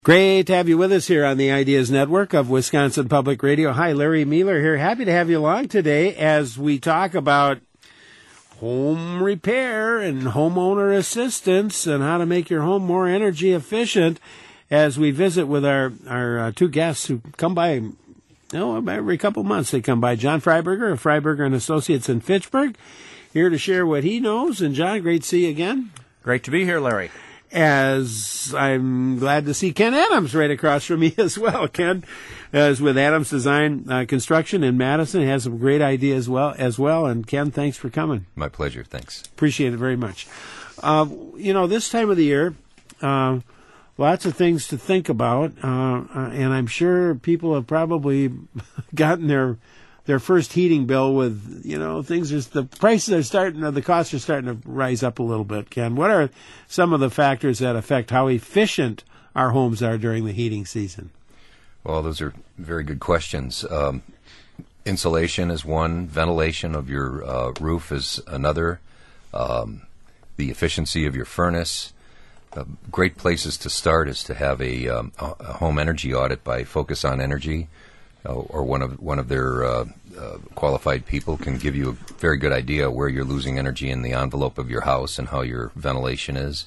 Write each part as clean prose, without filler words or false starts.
Great to have you with us here on the Ideas Network of Wisconsin Public Radio. Hi, Larry Mueller here. Happy to have you along today as we talk about home repair and homeowner assistance and how to make your home more energy efficient as we visit with our two guests who come by, every couple months they come by. John Freiberger of Freiberger and Associates in Fitchburg, here to share what he knows. And John, great to see you again. Great to be here, Larry. As I'm glad to see Ken Adams right across from me as well. Ken is with Adams Design Construction in Madison. He has some great ideas as well. And Ken, thanks for coming. My pleasure. Thanks. Appreciate it very much. This time of the year, lots of things to think about, and I'm sure people have probably gotten their first heating bill with, the costs are starting to rise up a little bit. Ken, what are some of the factors that affect how efficient our homes are during the heating season? Well, those are very good questions. Insulation is one. Ventilation of your roof is another. The efficiency of your furnace. Great places to start is to have a home energy audit by Focus on Energy, or one of their qualified people can give you a very good idea where you're losing energy in the envelope of your house and how your ventilation is.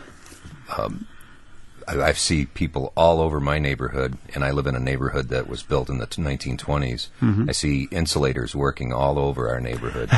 I see people all over my neighborhood, and I live in a neighborhood that was built in the 1920s. Mm-hmm. I see insulators working all over our neighborhood.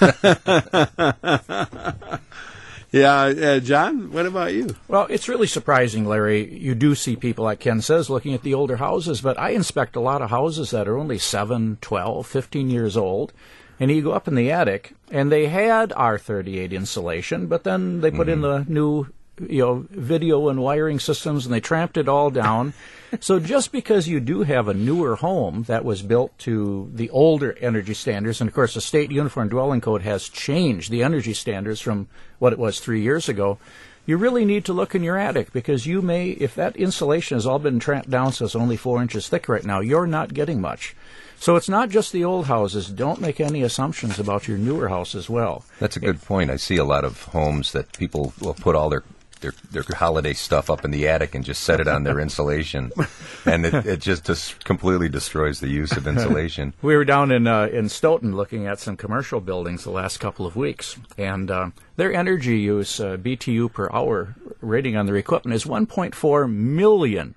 Yeah, John, what about you? Well, it's really surprising, Larry. You do see people, like Ken says, looking at the older houses, but I inspect a lot of houses that are only 7, 12, 15 years old, and you go up in the attic, and they had R38 insulation, but then they put in the new video and wiring systems, and they tramped it all down. So just because you do have a newer home that was built to the older energy standards, and of course the State Uniform Dwelling Code has changed the energy standards from what it was 3 years ago, you really need to look in your attic, because you may, if that insulation has all been tramped down so it's only 4 inches thick right now, you're not getting much. So it's not just the old houses. Don't make any assumptions about your newer house as well. That's a good point. I see a lot of homes that people will put all their holiday stuff up in the attic and just set it on their insulation, and it just completely destroys the use of insulation. We were down in Stoughton looking at some commercial buildings the last couple of weeks, and their energy use, BTU per hour rating on their equipment is 1.4 million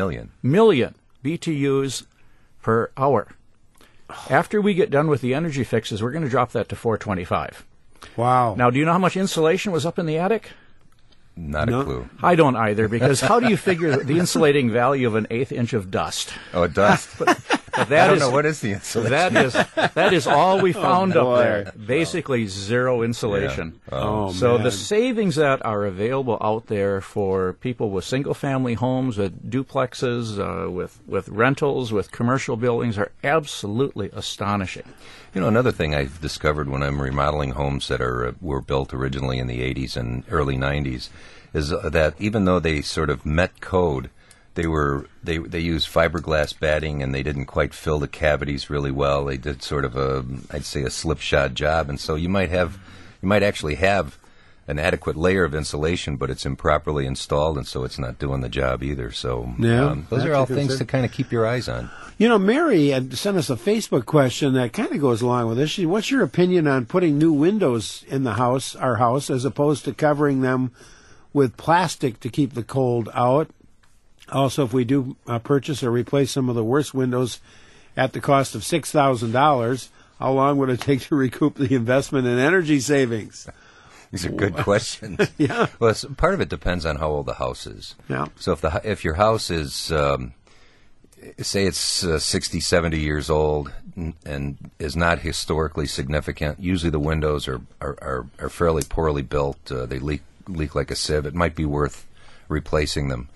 BTUs per hour. After we get done with the energy fixes, we're going to drop that to 425. Wow. Now, do you know how much insulation was up in the attic? Not a clue. I don't either, because how do you figure the insulating value of an 1/8 inch of dust? Oh, dust. But I don't know. What is the insulation? That is all we found up there. Basically zero insulation. Yeah. So the savings that are available out there for people with single-family homes, with duplexes, with rentals, with commercial buildings are absolutely astonishing. Another thing I've discovered when I'm remodeling homes that were built originally in the 80s and early 90s is that even though they sort of met code, they used fiberglass batting, and they didn't quite fill the cavities really well. They did sort of a slipshod job, and so you might actually have an adequate layer of insulation, but it's improperly installed, and so it's not doing the job either. So those are all things to kind of keep your eyes on. Mary had sent us a Facebook question that kind of goes along with this. What's your opinion on putting new windows in our house, as opposed to covering them with plastic to keep the cold out? Also, if we do purchase or replace some of the worst windows at the cost of $6,000, how long would it take to recoup the investment in energy savings? These are good questions. Yeah. Well, part of it depends on how old the house is. Yeah. So if your house is, say it's 60, 70 years old and is not historically significant, usually the windows are fairly poorly built. They leak like a sieve. It might be worth replacing them.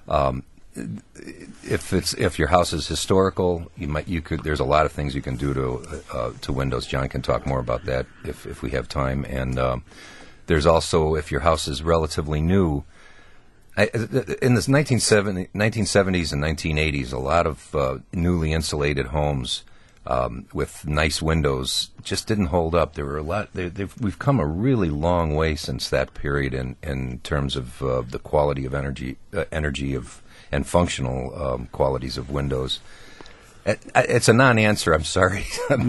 If your house is historical, there's a lot of things you can do to windows. John can talk more about that if we have time. And there's also, if your house is relatively new, in the 1970s and 1980s, a lot of newly insulated homes with nice windows just didn't hold up. There were a lot. We've come a really long way since that period in terms of the quality of energy of and functional qualities of windows. It's a non-answer, I'm sorry,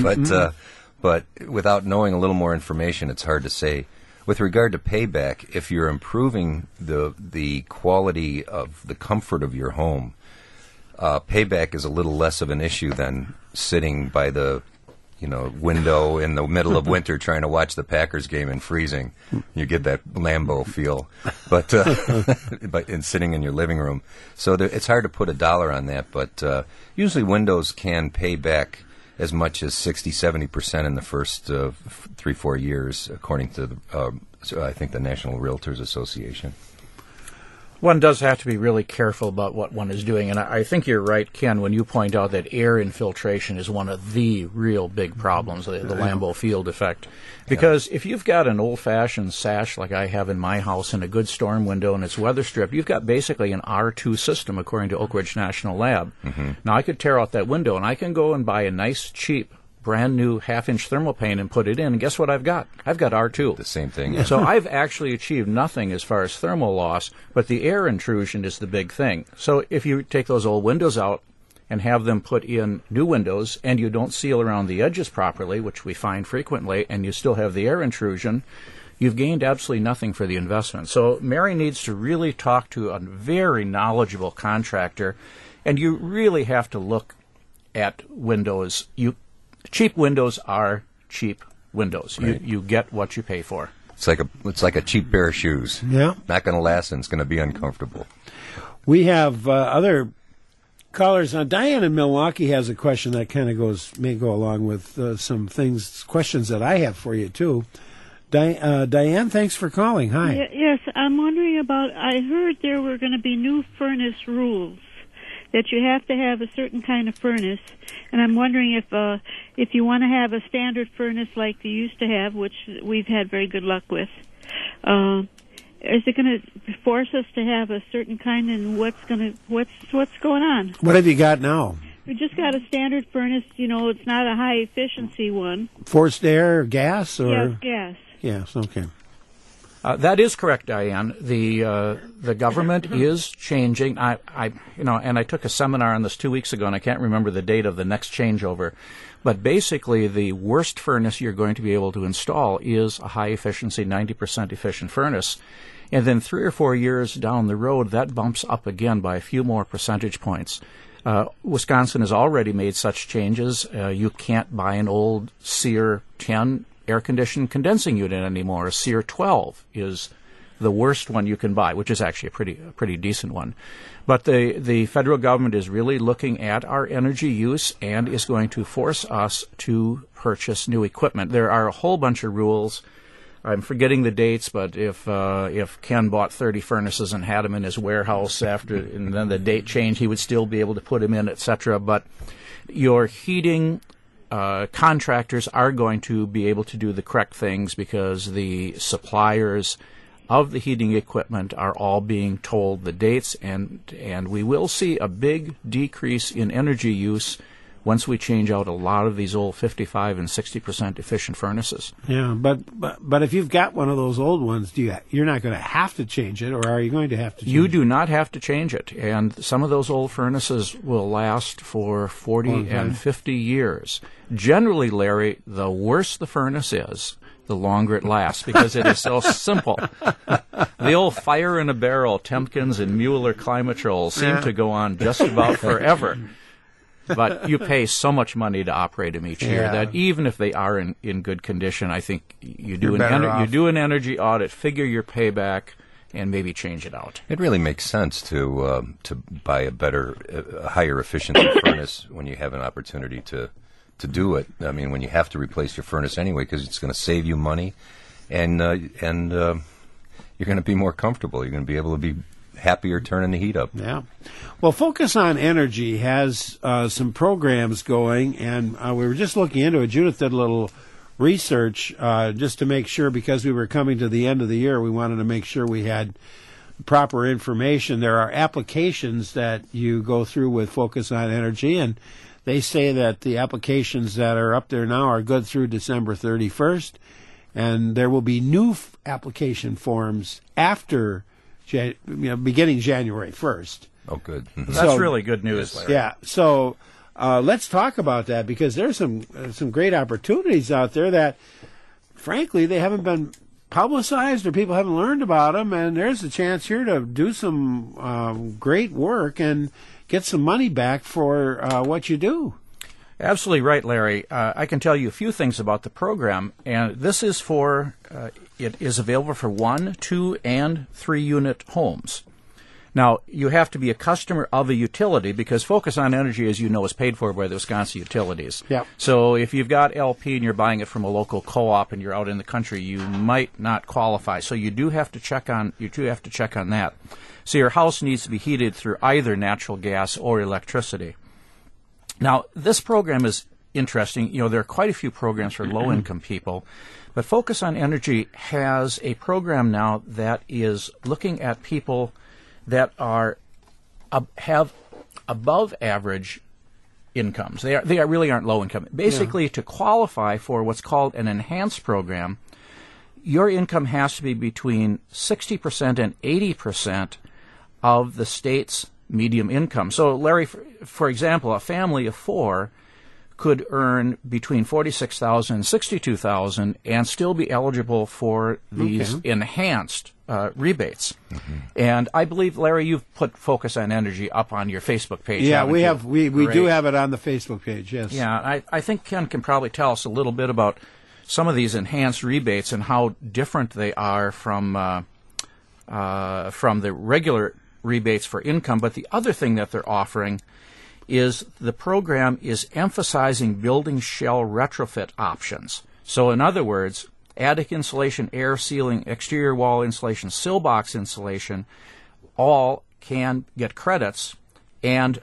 but without knowing a little more information, it's hard to say. With regard to payback, if you're improving the quality of the comfort of your home, payback is a little less of an issue than sitting by the window in the middle of winter trying to watch the Packers game and freezing. You get that Lambeau feel, but in sitting in your living room. So it's hard to put a dollar on that, but usually windows can pay back as much as 60-70% in the first 3-4 years, according to I think the National Realtors Association. One does have to be really careful about what one is doing, and I think you're right, Ken, when you point out that air infiltration is one of the real big problems, the Lambeau field effect. Because if you've got an old-fashioned sash like I have in my house and a good storm window and it's weather stripped, you've got basically an R2 system, according to Oak Ridge National Lab. Mm-hmm. Now, I could tear out that window, and I can go and buy a nice, cheap, brand new half-inch thermal paint and put it in, and guess what I've got? I've got R2. The same thing. So I've actually achieved nothing as far as thermal loss, but the air intrusion is the big thing. So if you take those old windows out and have them put in new windows, and you don't seal around the edges properly, which we find frequently, and you still have the air intrusion, you've gained absolutely nothing for the investment. So Mary needs to really talk to a very knowledgeable contractor, and you really have to look at windows. Cheap windows are cheap windows. Right. You get what you pay for. It's like a cheap pair of shoes. Yeah, not going to last, and it's going to be uncomfortable. We have other callers. Now, Diane in Milwaukee has a question that kind of may go along with some questions that I have for you too. Diane, thanks for calling. Hi. Yes, I'm wondering about. I heard there were going to be new furnace rules, that you have to have a certain kind of furnace, and I'm wondering if you want to have a standard furnace like you used to have, which we've had very good luck with, is it going to force us to have a certain kind, and what's going on? What have you got now? We just got a standard furnace. It's not a high efficiency one. Forced air, gas, or yes, gas. Yes, okay. That is correct, Diane. The government is changing. And I took a seminar on this 2 weeks ago, and I can't remember the date of the next changeover. But basically, the worst furnace you're going to be able to install is a high-efficiency, 90% efficient furnace. And then 3 or 4 years down the road, that bumps up again by a few more percentage points. Wisconsin has already made such changes. You can't buy an old SEER 10 air-conditioned condensing unit anymore. A SEER 12 is the worst one you can buy, which is actually a pretty decent one. But the federal government is really looking at our energy use and is going to force us to purchase new equipment. There are a whole bunch of rules. I'm forgetting the dates, but if Ken bought 30 furnaces and had them in his warehouse and then the date changed, he would still be able to put them in, etc. But your heating contractors are going to be able to do the correct things because the suppliers of the heating equipment are all being told the dates, and we will see a big decrease in energy use once we change out a lot of these old 55 and 60% efficient furnaces. Yeah, but if you've got one of those old ones, you're not going to have to change it, or are you going to have to change it? You do not have to change it, and some of those old furnaces will last for 40 and 50 years. Generally, Larry, the worse the furnace is, the longer it lasts, because it is so simple. The old fire in a barrel, Temkins and Mueller Climatrol seem to go on just about forever. But you pay so much money to operate them each year that even if they are in good condition, I think you do an energy audit, figure your payback, and maybe change it out. It really makes sense to buy a higher efficiency furnace when you have an opportunity to do it. I mean, when you have to replace your furnace anyway, because it's going to save you money, and you're going to be more comfortable. You're going to be able to be happier turning the heat up. Yeah. Well, Focus on Energy has some programs going, and we were just looking into it. Judith did a little research just to make sure, because we were coming to the end of the year, we wanted to make sure we had proper information. There are applications that you go through with Focus on Energy, and they say that the applications that are up there now are good through December 31st, and there will be new application forms after beginning January 1st. Oh, good. Mhm. That's really good news, Larry. Yeah. So let's talk about that, because there's some great opportunities out there that, frankly, they haven't been publicized or people haven't learned about them, and there's a chance here to do some great work and get some money back for what you do. Absolutely right, Larry. I can tell you a few things about the program, and this is for, it is available for 1, 2, and 3 unit homes. Now, you have to be a customer of a utility, because Focus on Energy, as you know, is paid for by the Wisconsin Utilities. Yep. So if you've got LP and you're buying it from a local co-op and you're out in the country, you might not qualify. So you do have to check on that. So your house needs to be heated through either natural gas or electricity. Now, this program is interesting. You know, there are quite a few programs for low-income people, but Focus on Energy has a program now that is looking at people that have above average incomes. They really aren't low income. Basically, to qualify for what's called an enhanced program, your income has to be between 60% and 80% of the state's median income. So, Larry, for example, a family of 4 could earn between $46,000 and $62,000 and still be eligible for these enhanced rebates. Mm-hmm. And I believe, Larry, you've put Focus on Energy up on your Facebook page. Yeah, we have. We do have it on the Facebook page, yes. Yeah, I think Ken can probably tell us a little bit about some of these enhanced rebates and how different they are from the regular rebates for income. But the other thing that they're offering is the program is emphasizing building shell retrofit options. So in other words, attic insulation, air sealing, exterior wall insulation, sill box insulation, all can get credits, and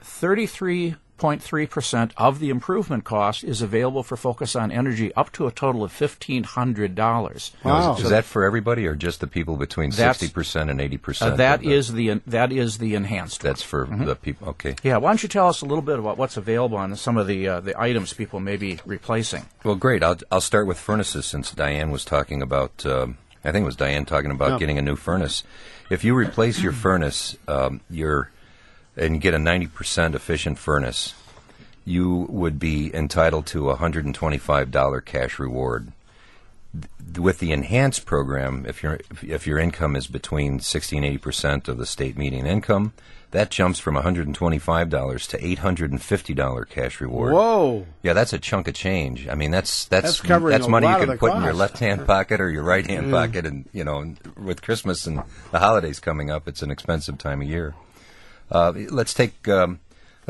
33.3% of the improvement cost is available for Focus on Energy, up to a total of $1,500. Wow. Is that for everybody, or just the people between 60% and 80%? That is the enhanced one. That's for the people. Okay. Yeah. Why don't you tell us a little bit about what's available on some of the items people may be replacing? Well, great. I'll start with furnaces, since Diane was talking about. I think it was Diane talking about getting a new furnace. If you replace your furnace, and get a 90% efficient furnace, you would be entitled to a $125 cash reward. With the enhanced program, if your income is between 60 and 80% of the state median income, that jumps from $125 to $850 cash reward. Whoa! Yeah, that's a chunk of change. I mean, that's covering a money lot you of can the put in your cost. left-hand pocket or your right-hand pocket, and with Christmas and the holidays coming up, it's an expensive time of year. Let's take a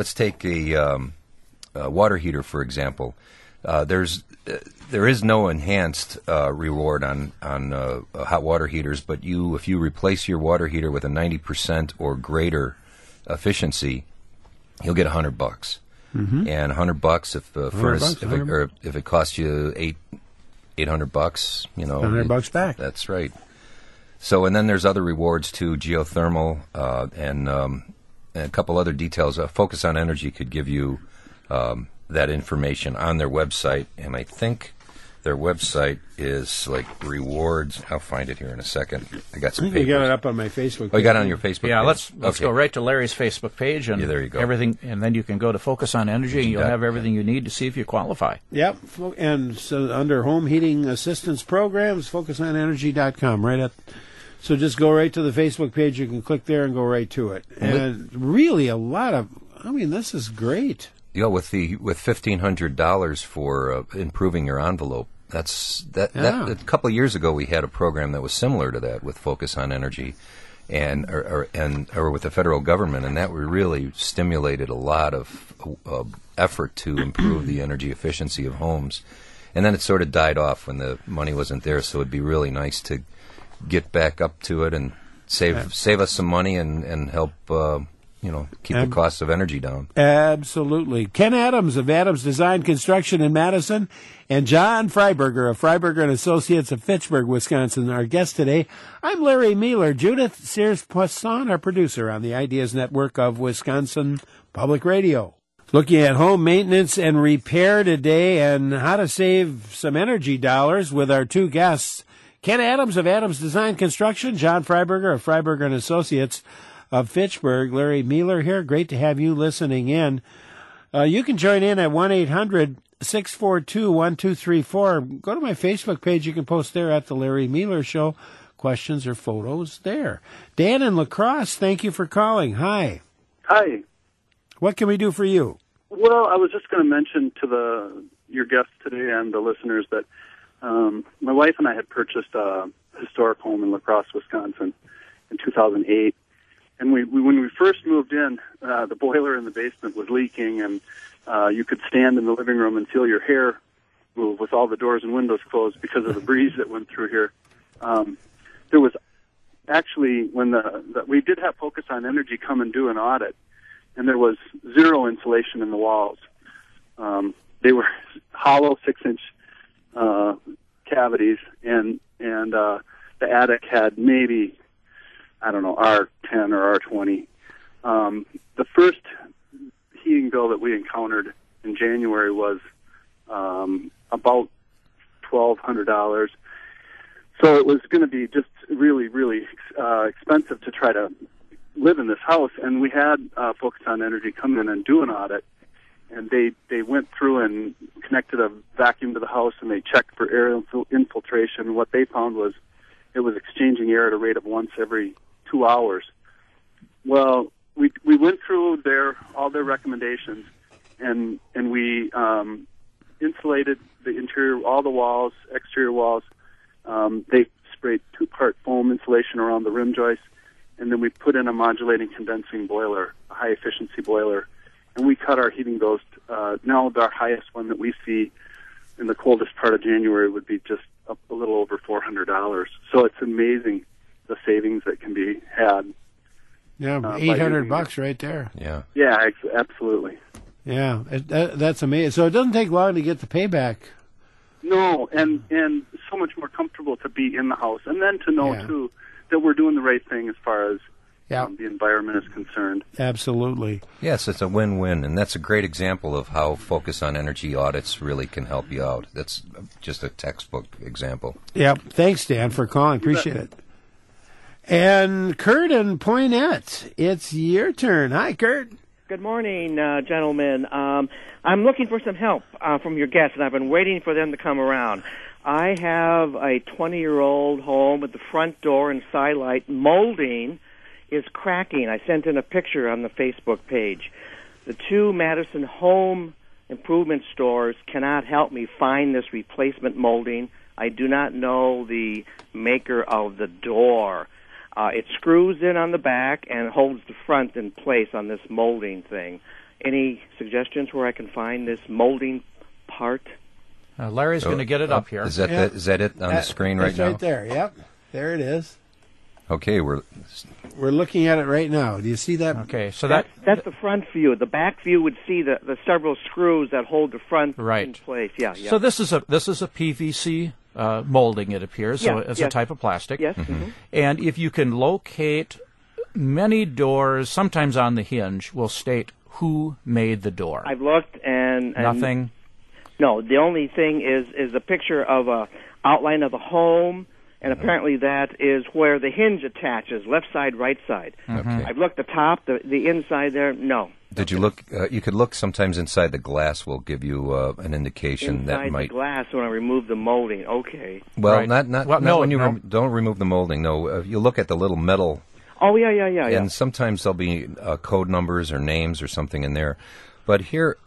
water heater, for example. There is no enhanced reward on hot water heaters, but if you replace your water heater with a 90% or greater efficiency, you'll get $100. Mm-hmm. And $100 if the furnace if it costs you $800, $100 back. That's right. So, and then there's other rewards too, geothermal and a couple other details. Focus on Energy could give you that information on their website, and I think their website is like rewards. I'll find it here in a second. I got some papers. You got it up on my Facebook page. Oh, you got it on your Facebook page? Yeah, let's go right to Larry's Facebook page, and there you go. Everything, and then you can go to Focus on Energy, and you'll have everything you need to see if you qualify. Yep, and so under Home Heating Assistance Programs, focusonenergy.com, right at. So just go right to the Facebook page. You can click there and go right to it. And really a lot of, this is great. Yeah, with $1,500 for improving your envelope. That a couple of years ago we had a program that was similar to that with Focus on Energy, or with the federal government, and that really stimulated a lot of effort to improve the energy efficiency of homes. And then it sort of died off when the money wasn't there. So it'd be really nice to get back up to it and save us some money and help keep the cost of energy down. Absolutely. Ken Adams of Adams Design Construction in Madison, and John Freiberger of Freiberger and Associates of Fitchburg, Wisconsin, our guest today. I'm Larry Mueller. Judith Sears-Poisson, our producer on the Ideas Network of Wisconsin Public Radio. Looking at home maintenance and repair today, and how to save some energy dollars with our two guests, Ken Adams of Adams Design Construction, John Freiberger of Freiberger and Associates. of Fitchburg. Larry Mealer here. Great to have you listening in. You can join in at 1-800-642-1234. Go to my Facebook page. You can post there at The Larry Mealer Show. Questions or photos there. Dan in La Crosse, thank you for calling. Hi. Hi. What can we do for you? Well, I was just going to mention to your guests today and the listeners that my wife and I had purchased a historic home in La Crosse, Wisconsin in 2008. And when we first moved in, the boiler in the basement was leaking, and you could stand in the living room and feel your hair move with all the doors and windows closed because of the breeze that went through here. There was actually, when we did have Focus on Energy come and do an audit, and there was zero insulation in the walls. They were hollow 6-inch cavities, and the attic had maybe, I don't know, R10 or R20. The first heating bill that we encountered in January was about $1,200. So it was going to be just really, really expensive to try to live in this house. And we had Focus on Energy come in and do an audit. And they went through and connected a vacuum to the house, and they checked for air infiltration. What they found was it was exchanging air at a rate of once every 2 hours. Well, we went through all their recommendations, and we insulated the interior, all the walls, exterior walls. They sprayed 2-part foam insulation around the rim joists, and then we put in a modulating condensing boiler, a high-efficiency boiler, and we cut our heating bills. Now our highest one that we see in the coldest part of January would be just a little over $400. So it's amazing the savings that can be had. Yeah, $800 right there. Yeah. Yeah, absolutely. Yeah, that's amazing. So it doesn't take long to get the payback. No, and so much more comfortable to be in the house, and then to know too that we're doing the right thing as far as the environment is concerned. Absolutely. Yes, it's a win-win, and that's a great example of how Focus on Energy audits really can help you out. That's just a textbook example. Yep. Thanks, Dan, for calling. Appreciate it. And Kurt and Poinette, it's your turn. Hi, Kurt. Good morning, gentlemen. I'm looking for some help from your guests, and I've been waiting for them to come around. I have a 20-year-old home with the front door and skylight molding is cracking. I sent in a picture on the Facebook page. The 2 Madison Home Improvement stores cannot help me find this replacement molding. I do not know the maker of the door. It screws in on the back and holds the front in place on this molding thing. Any suggestions where I can find this molding part? Larry's going to get it up here. Is that it on the screen right now? Right there. Yep, there it is. Okay, we're looking at it right now. Do you see that? Okay, so that's the front view. The back view would see the several screws that hold the front in place. Yeah. So this is a PVC molding, it appears. So it's a type of plastic. Yes. Mm-hmm. And if you can locate many doors, sometimes on the hinge, will state who made the door. I've looked and nothing. No, the only thing is a picture of a outline of a home. And apparently that is where the hinge attaches, left side, right side. Okay. I've looked the top, the inside there, no. Did you look? You could look sometimes inside the glass. Will give you an indication inside that might. Inside the glass when I remove the molding. Okay. Well, not when you don't remove the molding. No, you look at the little metal. Oh yeah. And sometimes there'll be code numbers or names or something in there. But here's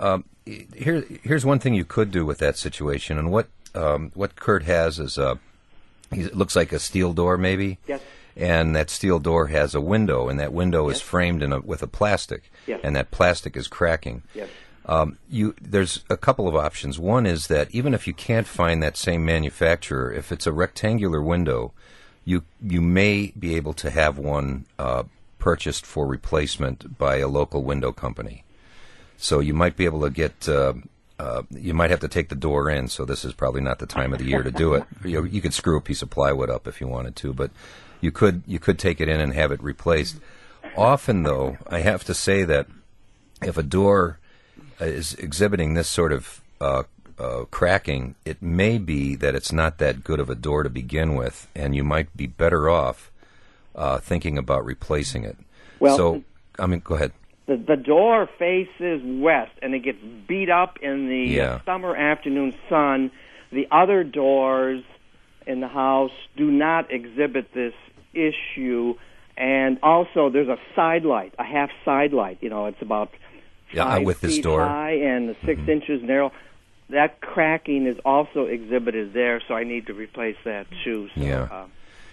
one thing you could do with that situation. And what Kurt has is it looks like a steel door, maybe. Yes. And that steel door has a window, and that window is framed with a plastic, and that plastic is cracking. Yes. There's a couple of options. One is that even if you can't find that same manufacturer, if it's a rectangular window, you may be able to have one purchased for replacement by a local window company. So you might be able to get. You might have to take the door in, so this is probably not the time of the year to do it. You could screw a piece of plywood up if you wanted to, but you could take it in and have it replaced. Often, though, I have to say that if a door is exhibiting this sort of cracking, it may be that it's not that good of a door to begin with, and you might be better off thinking about replacing it. Well, So, I mean, go ahead. the door faces west, and it gets beat up in the summer afternoon sun. The other doors in the house do not exhibit this issue. And also, there's a side light, a half side light. It's about 5 with this feet door. high and 6 inches narrow. That cracking is also exhibited there, so I need to replace that too. So,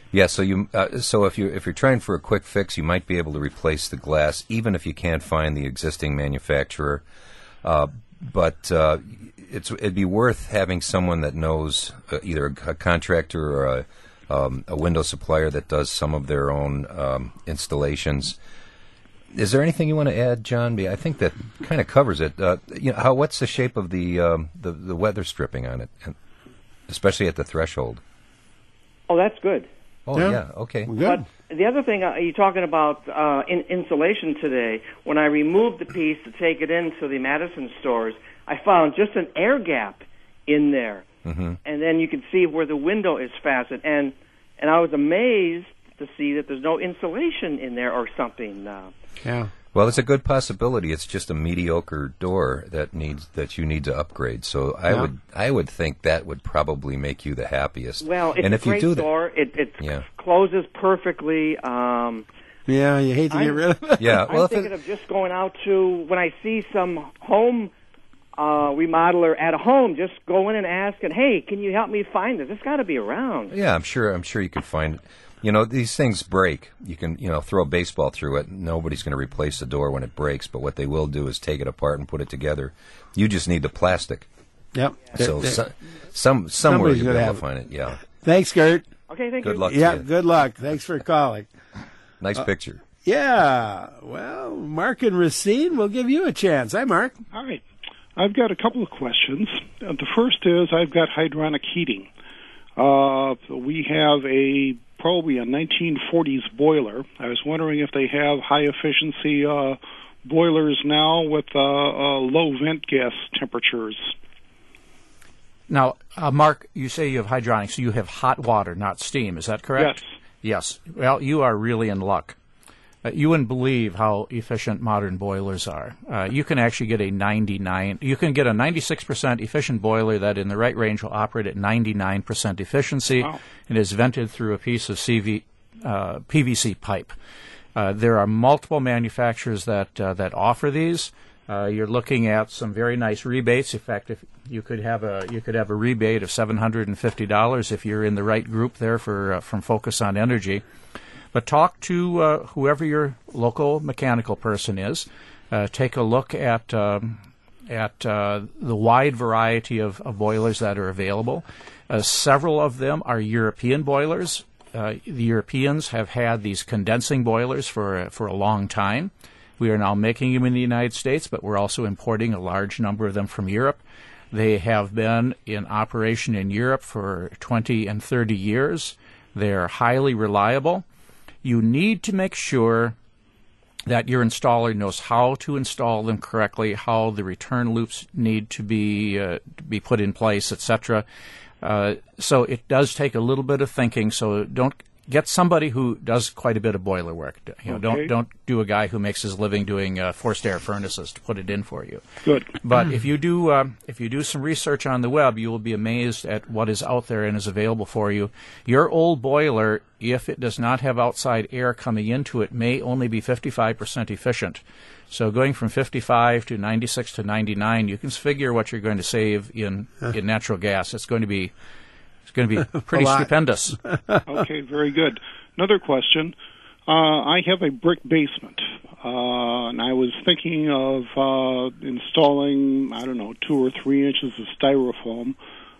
So if you're trying for a quick fix, you might be able to replace the glass, even if you can't find the existing manufacturer. But it'd be worth having someone that knows, either a contractor or a window supplier that does some of their own installations. Is there anything you want to add, John? I think that kind of covers it. What's the shape of the weather stripping on it, especially at the threshold? Oh, that's good. Oh, yeah, okay. Good. But the other thing, you're talking about insulation today. When I removed the piece to take it into the Madison stores, I found just an air gap in there. Mm-hmm. And then you can see where the window is fastened. And I was amazed to see that there's no insulation in there or something. Yeah. Well, it's a good possibility. It's just a mediocre door that you need to upgrade. So I would think that would probably make you the happiest. Well, it's a great door. It closes perfectly. You hate to get rid of it. Yeah. Well, I'm thinking of just going out to, when I see some home remodeler at a home, just go in and ask, and hey, can you help me find this? It's got to be around. Yeah, I'm sure you can find it. These things break. You can, throw a baseball through it. Nobody's going to replace the door when it breaks, but what they will do is take it apart and put it together. You just need the plastic. Yep. So somewhere you'll be able to find it. Yeah. Thanks, Gert. Okay, thank you. Good luck to you. you. Good luck. Thanks for calling. Nice picture. Yeah. Well, Mark and Racine, we'll give you a chance. Hi, Mark. Hi. I've got a couple of questions. The first is I've got hydronic heating. We have probably a 1940s boiler. I was wondering if they have high-efficiency boilers now with low vent gas temperatures. Now, Mark, you say you have hydronics, so you have hot water, not steam. Is that correct? Yes. Yes. Well, you are really in luck. You wouldn't believe how efficient modern boilers are. You can actually get a 96% efficient boiler that in the right range will operate at 99% efficiency and is vented through a piece of PVC pipe. There are multiple manufacturers that offer these. You're looking at some very nice rebates. In fact, if you could have a rebate of $750 if you're in the right group there from Focus on Energy. But talk to whoever your local mechanical person is. Take a look at the wide variety of boilers that are available. Several of them are European boilers. The Europeans have had these condensing boilers for a long time. We are now making them in the United States, but we're also importing a large number of them from Europe. They have been in operation in Europe for 20 and 30 years. They're highly reliable. You need to make sure that your installer knows how to install them correctly, how the return loops need to be put in place, etc. So it does take a little bit of thinking. So don't get somebody who does quite a bit of boiler work. Don't do a guy who makes his living doing forced air furnaces to put it in for you. Good. But if you do some research on the web, you will be amazed at what is out there and is available for you. Your old boiler, if it does not have outside air coming into it, may only be 55% efficient. So going from 55 to 96 to 99, you can figure what you're going to save in natural gas. It's going to be pretty stupendous. Okay, very good. Another question. I have a brick basement, and I was thinking of installing, 2 or 3 inches of styrofoam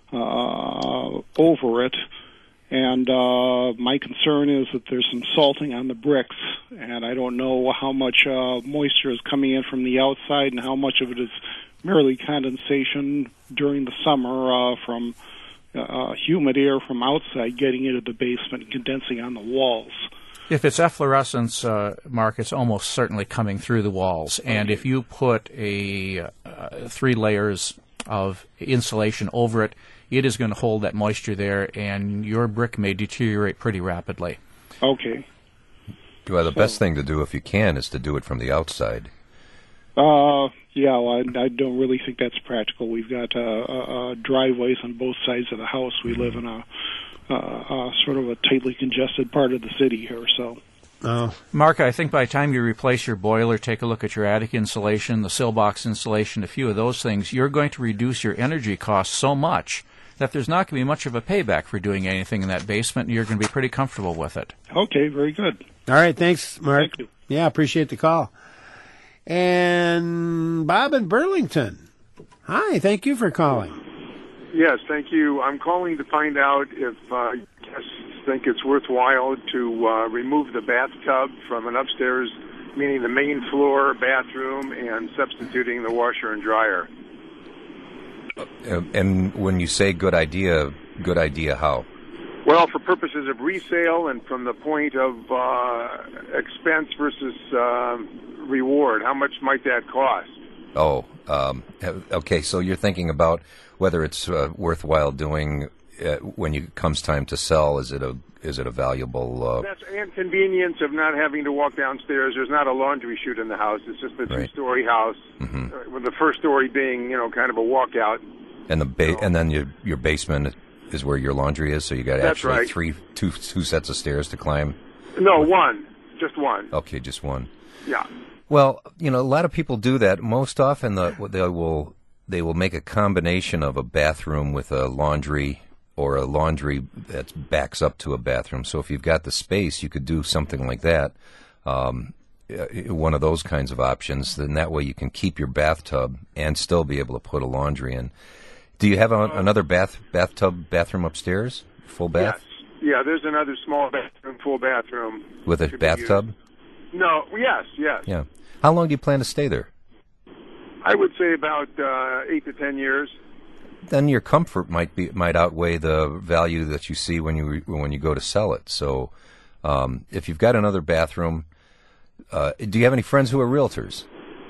over it. And my concern is that there's some salting on the bricks, and I don't know how much moisture is coming in from the outside and how much of it is merely condensation during the summer from humid air from outside getting into the basement and condensing on the walls. If it's efflorescence, Mark, it's almost certainly coming through the walls. Okay. And if you put 3 layers of insulation over it, it is going to hold that moisture there, and your brick may deteriorate pretty rapidly. Okay. Well, the best thing to do, if you can, is to do it from the outside. Yeah, well, I don't really think that's practical. We've got driveways on both sides of the house. We live in a sort of a tightly congested part of the city here, so. Mark, I think by the time you replace your boiler, take a look at your attic insulation, the sill box insulation, a few of those things, you're going to reduce your energy costs so much that there's not going to be much of a payback for doing anything in that basement, and you're going to be pretty comfortable with it. Okay, very good. All right, thanks, Mark. Thank you. Yeah, appreciate the call. And Bob in Burlington. Hi, thank you for calling. Yes, thank you. I'm calling to find out if guests think it's worthwhile to remove the bathtub from an upstairs, meaning the main floor bathroom, and substituting the washer and dryer. And when you say good idea how? Well, for purposes of resale and from the point of expense versus reward, how much might that cost? Oh, okay. So you're thinking about whether it's worthwhile doing when it comes time to sell. Is it a valuable? That's and convenience of not having to walk downstairs. There's not a laundry chute in the house. It's just a two-story house, with the first story being kind of a walkout. And and then your basement is where your laundry is. So you got actually two sets of stairs to climb. No, one, just one. Okay, just one. Yeah. Well, a lot of people do that. Most often, they will make a combination of a bathroom with a laundry, or a laundry that backs up to a bathroom. So if you've got the space, you could do something like that. One of those kinds of options. Then that way you can keep your bathtub and still be able to put a laundry in. Do you have another bathroom upstairs? Full bath? Yes. Yeah, there's another small bathroom, full bathroom. With a bathtub? No, yes. Yeah. How long do you plan to stay there? I would say about 8 to 10 years. Then your comfort might outweigh the value that you see when you go to sell it. So, if you've got another bathroom, do you have any friends who are realtors?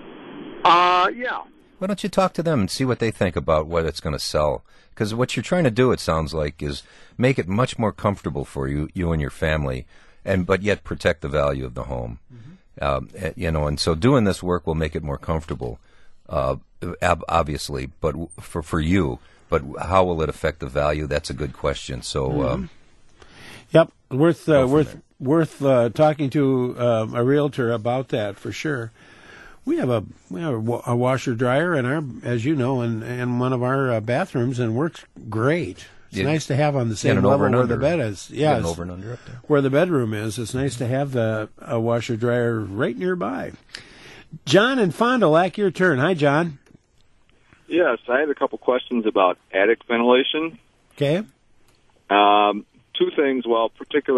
Yeah. Why don't you talk to them and see what they think about what it's going to sell? Because what you're trying to do, it sounds like, is make it much more comfortable for you and your family, but yet protect the value of the home. And so doing this work will make it more comfortable, obviously, but for you. But how will it affect the value? That's a good question. So, yep, worth talking to a realtor about that for sure. We have a washer dryer in our, as you know, in one of our bathrooms, and works great. It's nice to have on the same level where the bed is. Yeah, over and under up there. Where the bedroom is. It's nice to have a washer dryer right nearby. John in Fond du Lac, your turn. Hi, John. Yes, I had a couple questions about attic ventilation. Okay. Two things. Well,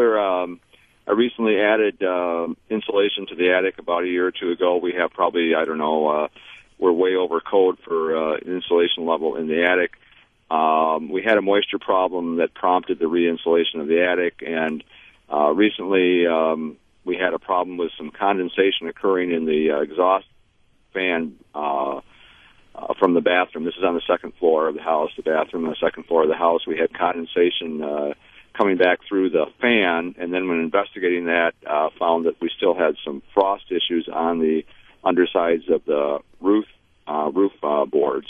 I recently added insulation to the attic about a year or two ago. We have probably, we're way over code for insulation level in the attic. We had a moisture problem that prompted the re-insulation of the attic, and recently we had a problem with some condensation occurring in the exhaust fan from the bathroom. This is on the second floor of the house, the bathroom on the second floor of the house. We had condensation coming back through the fan, and then when investigating that, found that we still had some frost issues on the undersides of the roof boards.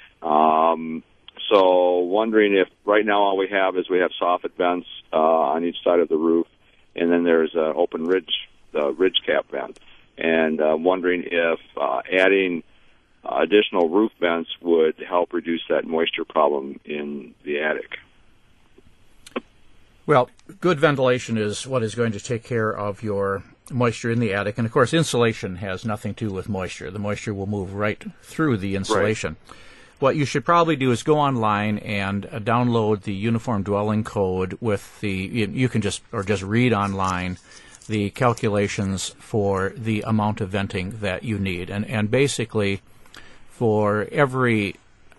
So wondering if right now all we have soffit vents on each side of the roof, and then there's an open ridge cap vent. And wondering if adding additional roof vents would help reduce that moisture problem in the attic. Well, good ventilation is what is going to take care of your moisture in the attic. And, of course, insulation has nothing to do with moisture. The moisture will move right through the insulation. Right. What you should probably do is go online and download the Uniform Dwelling Code with you can just read online the calculations for the amount of venting that you need. And basically, for every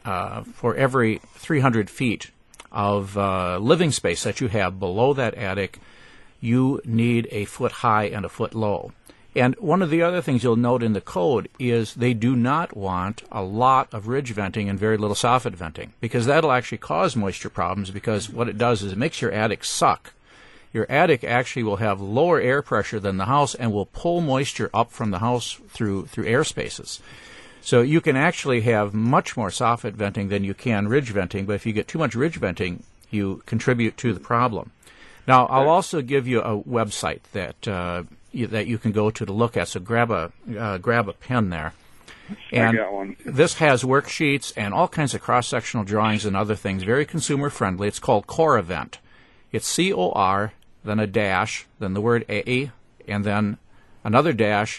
300 feet of living space that you have below that attic, you need a foot high and a foot low. And one of the other things you'll note in the code is they do not want a lot of ridge venting and very little soffit venting, because that'll actually cause moisture problems, because what it does is it makes your attic suck. your attic actually will have lower air pressure than the house and will pull moisture up from the house through air spaces. So you can actually have much more soffit venting than you can ridge venting, but if you get too much ridge venting, you contribute to the problem. Now, I'll also give you a website that you can go to look at, so grab a pen there. And I got one. This has worksheets and all kinds of cross-sectional drawings and other things, very consumer-friendly. It's called CorAvent. It's C-O-R, then a dash, then the word A, and then another dash,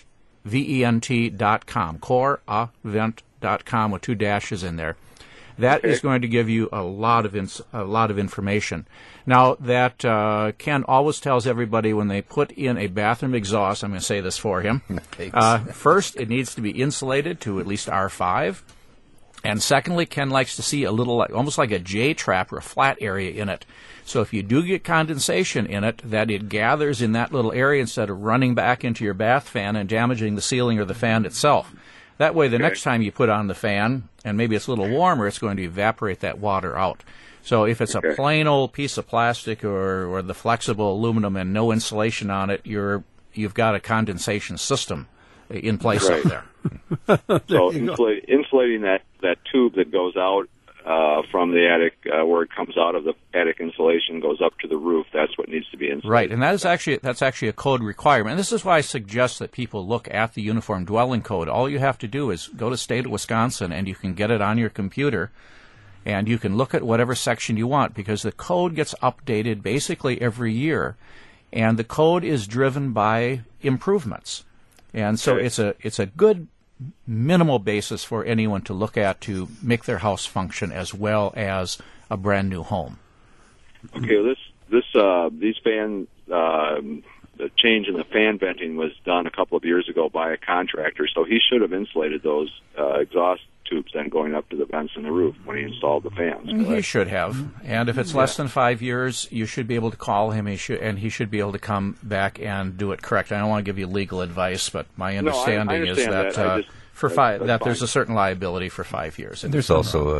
VENT.com, CorAvent.com with 2 dashes in there. That is going to give you a lot of information. Now, that Ken always tells everybody when they put in a bathroom exhaust, I'm going to say this for him, first, it needs to be insulated to at least R5. And secondly, Ken likes to see a little, almost like a J-trap or a flat area in it. So if you do get condensation in it, that it gathers in that little area instead of running back into your bath fan and damaging the ceiling or the fan itself. That way, the next time you put on the fan, and maybe it's a little warmer, it's going to evaporate that water out. So if it's a plain old piece of plastic or the flexible aluminum and no insulation on it, you've got a condensation system in place up there. So insulating that tube that goes out from the attic, where it comes out of the attic insulation, goes up to the roof. That's what needs to be insulated. Right, and that's actually a code requirement. And this is why I suggest that people look at the Uniform Dwelling Code. All you have to do is go to State of Wisconsin, and you can get it on your computer, and you can look at whatever section you want, because the code gets updated basically every year, and the code is driven by improvements. And so it's a good minimal basis for anyone to look at to make their house function as well as a brand new home. Okay, these fan the change in the fan venting was done a couple of years ago by a contractor, so he should have insulated those exhaust tubes then going up to the vents in the roof when he installed the fans. He should have. And if it's less than 5 years, you should be able to call him, and he should be able to come back and do it correct. I don't want to give you legal advice, but my understanding is that that there's a certain liability for 5 years. And there's also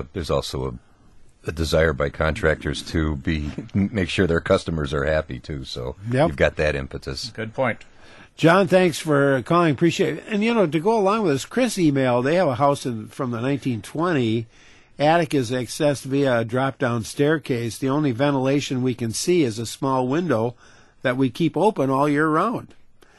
a desire by contractors to make sure their customers are happy too. So you've got that impetus. Good point. John, thanks for calling. Appreciate it. And, to go along with this, Chris emailed, they have a house from the 1920. Attic is accessed via a drop-down staircase. The only ventilation we can see is a small window that we keep open all year round.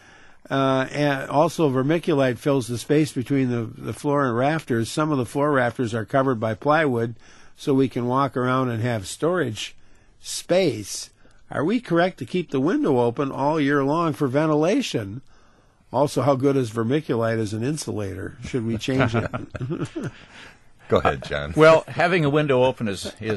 And also, vermiculite fills the space between the floor and rafters. Some of the floor rafters are covered by plywood, so we can walk around and have storage space. Are we correct to keep the window open all year long for ventilation? Also, how good is vermiculite as an insulator? Should we change it? Go ahead, John. Well, having a window open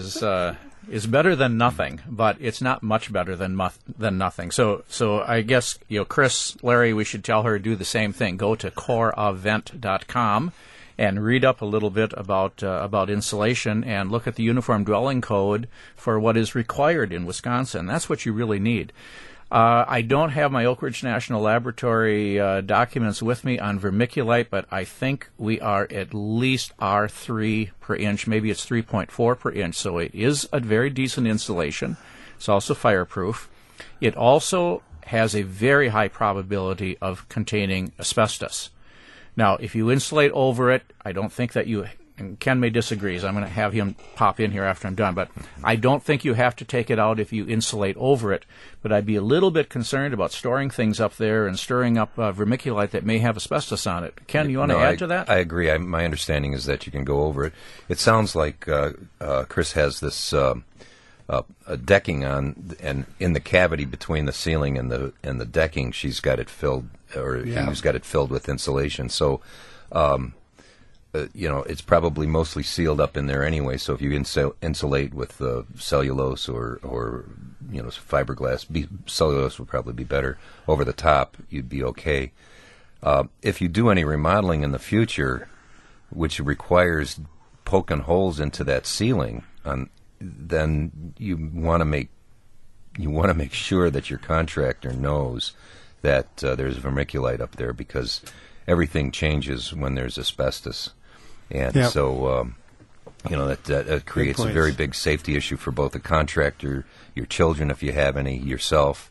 is better than nothing, but it's not much better than nothing. So I guess, Chris, Larry, we should tell her to do the same thing. Go to CorAvent.com and read up a little bit about insulation and look at the Uniform Dwelling Code for what is required in Wisconsin. That's what you really need. I don't have my Oak Ridge National Laboratory documents with me on vermiculite, but I think we are at least R3 per inch. Maybe it's 3.4 per inch, so it is a very decent insulation. It's also fireproof. It also has a very high probability of containing asbestos. Now, if you insulate over it, I don't think that you, and Ken may disagree, so I'm going to have him pop in here after I'm done, but I don't think you have to take it out if you insulate over it, but I'd be a little bit concerned about storing things up there and stirring up vermiculite that may have asbestos on it. Ken, you want to add to that? I agree. My understanding is that you can go over it. It sounds like Chris has this a decking on, and in the cavity between the ceiling and the decking, she's got it filled, he's got it filled with insulation. So, it's probably mostly sealed up in there anyway. So if you insulate with cellulose or fiberglass, cellulose would probably be better over the top. You'd be okay. If you do any remodeling in the future, which requires poking holes into that ceiling, then you want to make sure that your contractor knows that there's vermiculite up there, because everything changes when there's asbestos, and so that creates a very big safety issue for both the contractor, your children if you have any, yourself,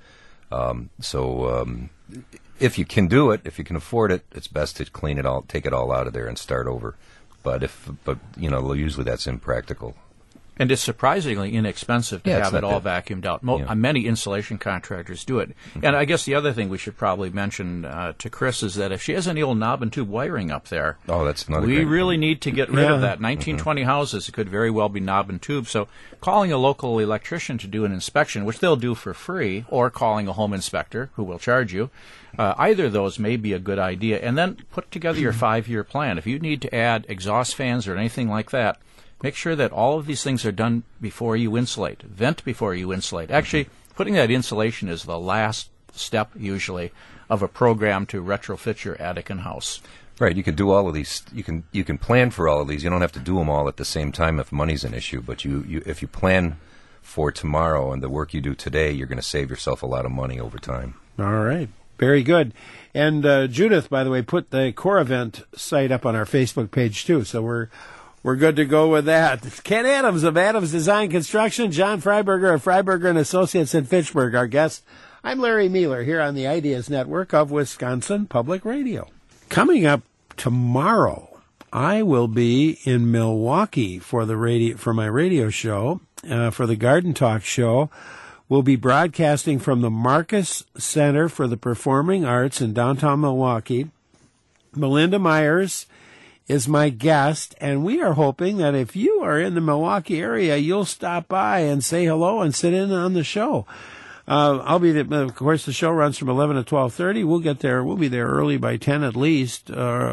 If you can do it, if you can afford it, it's best to clean it all, take it all out of there, and start over. But usually that's impractical. And it's surprisingly inexpensive to have it all vacuumed out. Many insulation contractors do it. Mm-hmm. And I guess the other thing we should probably mention to Chris is that if she has any old knob and tube wiring up there, we really need to get rid of that. 1920 houses, it could very well be knob and tube. So calling a local electrician to do an inspection, which they'll do for free, or calling a home inspector who will charge you, either of those may be a good idea. And then put together your 5-year plan. If you need to add exhaust fans or anything like that, make sure that all of these things are done before you insulate. Vent before you insulate. Actually, putting that insulation is the last step, usually, of a program to retrofit your attic and house. Right. You can do all of these. You can plan for all of these. You don't have to do them all at the same time if money's an issue. But if you plan for tomorrow and the work you do today, you're going to save yourself a lot of money over time. All right. Very good. And Judith, by the way, put the CoreVent site up on our Facebook page, too. So we're good to go with that. Ken Adams of Adams Design Construction, John Freiberger of Freiberger & Associates in Fitchburg, our guest. I'm Larry Mueller here on the Ideas Network of Wisconsin Public Radio. Coming up tomorrow, I will be in Milwaukee for my radio show, for the Garden Talk show. We'll be broadcasting from the Marcus Center for the Performing Arts in downtown Milwaukee. Melinda Myers is my guest, and we are hoping that if you are in the Milwaukee area, you'll stop by and say hello and sit in on the show. I'll be there. Of course, the show runs from 11 to 12:30. We'll get there. We'll be there early by 10 at least,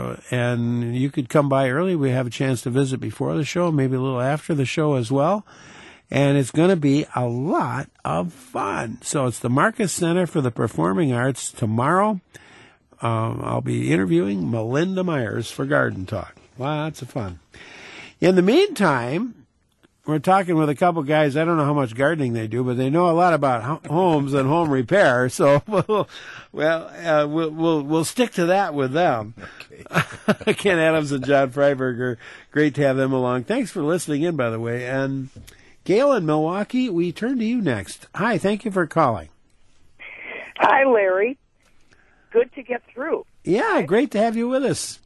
and you could come by early. We have a chance to visit before the show, maybe a little after the show as well. And it's going to be a lot of fun. So it's the Marcus Center for the Performing Arts tomorrow. I'll be interviewing Melinda Myers for Garden Talk. Lots of fun. In the meantime, we're talking with a couple guys. I don't know how much gardening they do, but they know a lot about homes and home repair. So, we'll stick to that with them. Okay. Ken Adams and John Freiberger. Great to have them along. Thanks for listening in, by the way. And Gail in Milwaukee, we turn to you next. Hi, thank you for calling. Hi, Larry. Good to get through. Yeah, great to have you with us.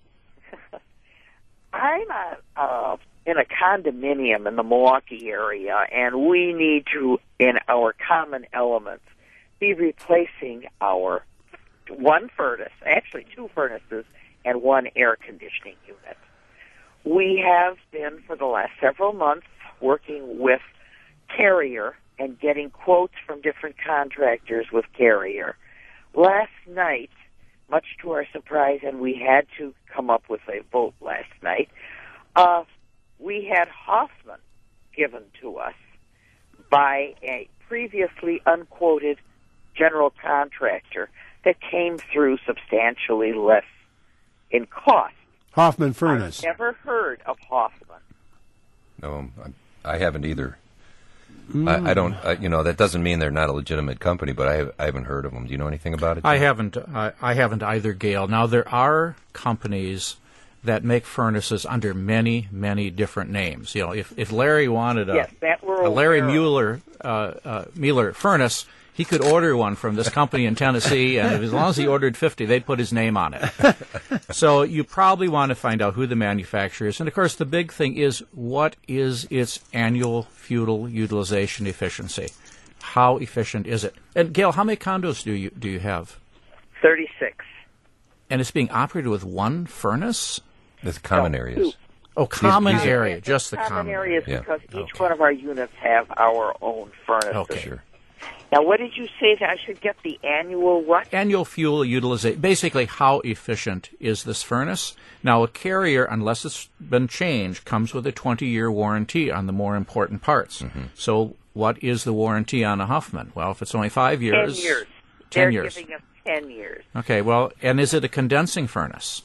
I'm in a condominium in the Milwaukee area, and we need to, in our common elements, be replacing our one furnace, actually 2 furnaces, and 1 air conditioning unit. We have been, for the last several months, working with Carrier and getting quotes from different contractors with Carrier. Last night, much to our surprise, and we had to come up with a vote last night, we had Hoffman given to us by a previously unquoted general contractor that came through substantially less in cost. Hoffman Furnace. I've never heard of Hoffman. No, I haven't either. I don't. That doesn't mean they're not a legitimate company, but I haven't heard of them. Do you know anything about it? I haven't either, Gail. Now there are companies that make furnaces under many, many different names. You know, if Larry wanted a Larry Mueller furnace, he could order one from this company in Tennessee, and as long as he ordered 50, they'd put his name on it. So you probably want to find out who the manufacturer is. And, of course, the big thing is, what is its annual fuel utilization efficiency? How efficient is it? And, Gail, how many condos do you have? 36. And it's being operated with 1 furnace? It's common areas. 2. Oh, common area, just the common areas, yeah. because each one of our units have our own furnaces. Okay. Sure. Now, what did you say that I should get the annual what? Annual fuel utilization. Basically, how efficient is this furnace? Now, a Carrier, unless it's been changed, comes with a 20-year warranty on the more important parts. Mm-hmm. So what is the warranty on a Huffman? Well, if it's only 5 years... 10 years. 10 They're years. giving us 10 years. Okay, well, and is it a condensing furnace?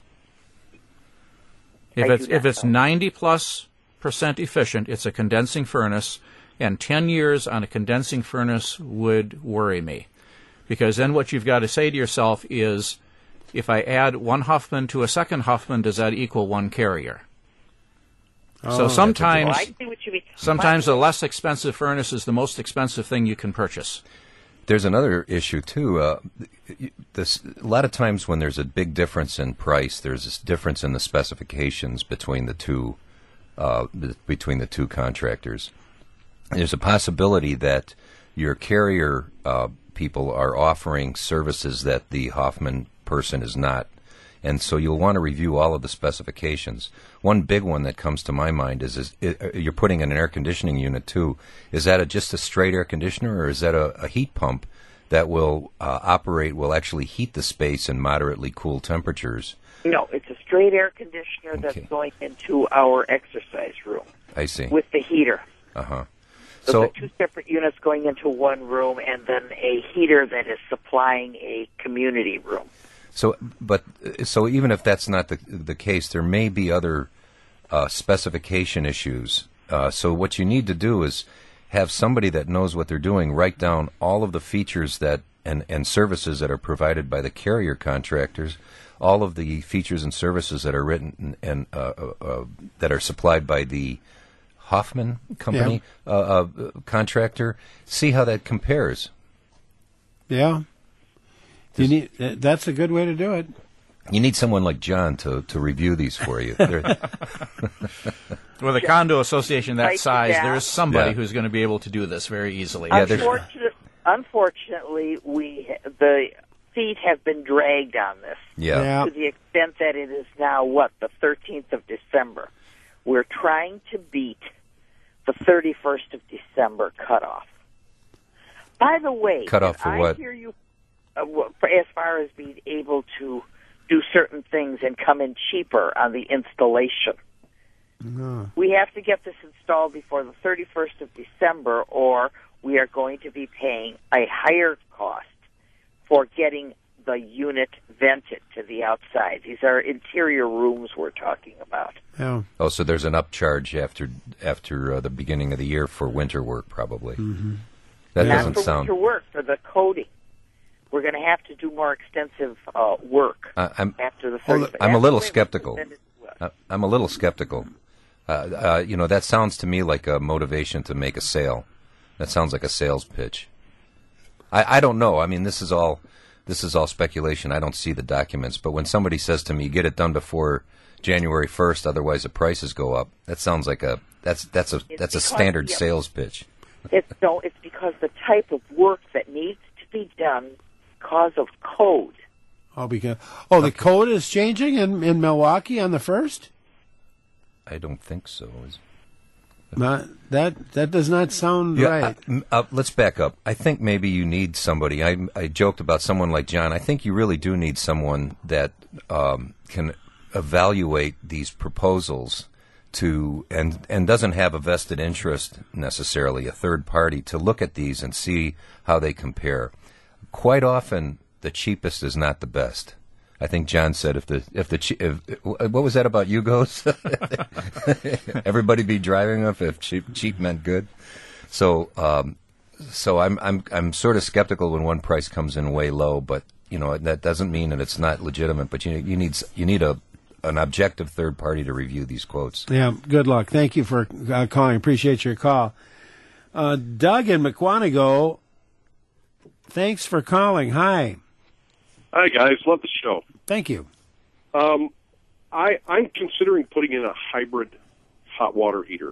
If it's 90+% efficient, it's a condensing furnace, and 10 years on a condensing furnace would worry me. Because then what you've got to say to yourself is, if I add 1 Huffman to a second Huffman, does that equal 1 Carrier? So sometimes, I see what you mean. sometimes a less expensive furnace is the most expensive thing you can purchase. There's another issue too. A lot of times when there's a big difference in price, there's this difference in the specifications between the two contractors. There's a possibility that your carrier people are offering services that the Hoffman person is not. And so you'll want to review all of the specifications. One big one that comes to my mind is you're putting in an air conditioning unit too. Is that just a straight air conditioner, or is that a heat pump that will will actually heat the space in moderately cool temperatures? No, it's a straight air conditioner that's going into our exercise room. I see. With the heater. Uh-huh. So there are two separate units going into one room, and then a heater that is supplying a community room. So even if that's not the case, there may be other specification issues. So what you need to do is have somebody that knows what they're doing write down all of the features that and services that are provided by the carrier contractors, all of the features and services that are written and that are supplied by the Hoffman company contractor. See how that compares. Yeah. That's a good way to do it. You need someone like John to review these for you. With a condo association that size, there is somebody who's going to be able to do this very easily. Unfortunately, the feet have been dragged on this to the extent that it is now, the 13th of December. We're trying to beat the 31st of December cutoff. By the way, cutoff for what? I hear you as far as being able to do certain things and come in cheaper on the installation. No. We have to get this installed before the 31st of December, or we are going to be paying a higher cost for getting the unit vented to the outside. These are interior rooms we're talking about. Yeah. Oh, so there's an upcharge after the beginning of the year for winter work, probably. Mm-hmm. That Not doesn't for sound. Winter work, for the coating. We're going to have to do more extensive work after the 31st. I'm a little skeptical. I'm a little skeptical. That sounds to me like a motivation to make a sale. That sounds like a sales pitch. I don't know. I mean, this is all speculation. I don't see the documents. But when somebody says to me, "Get it done before January 1st, otherwise the prices go up," that sounds like that's a standard sales pitch. It's because the type of work that needs to be done because of code. The code is changing in Milwaukee on the 1st? I don't think so. That does not sound right. Let's back up. I think maybe you need somebody. I joked about someone like John. I think you really do need someone that can evaluate these proposals and doesn't have a vested interest necessarily, a third party, to look at these and see how they compare. Quite often, the cheapest is not the best. I think John said what was that about Yugos? Everybody be driving them if cheap meant good. So I'm sort of skeptical when one price comes in way low, but that doesn't mean that it's not legitimate. But you need an objective third party to review these quotes. Yeah. Good luck. Thank you for calling. Appreciate your call, Doug in McQuanago. Thanks for calling. Hi. Hi, guys. Love the show. Thank you. I'm considering putting in a hybrid hot water heater.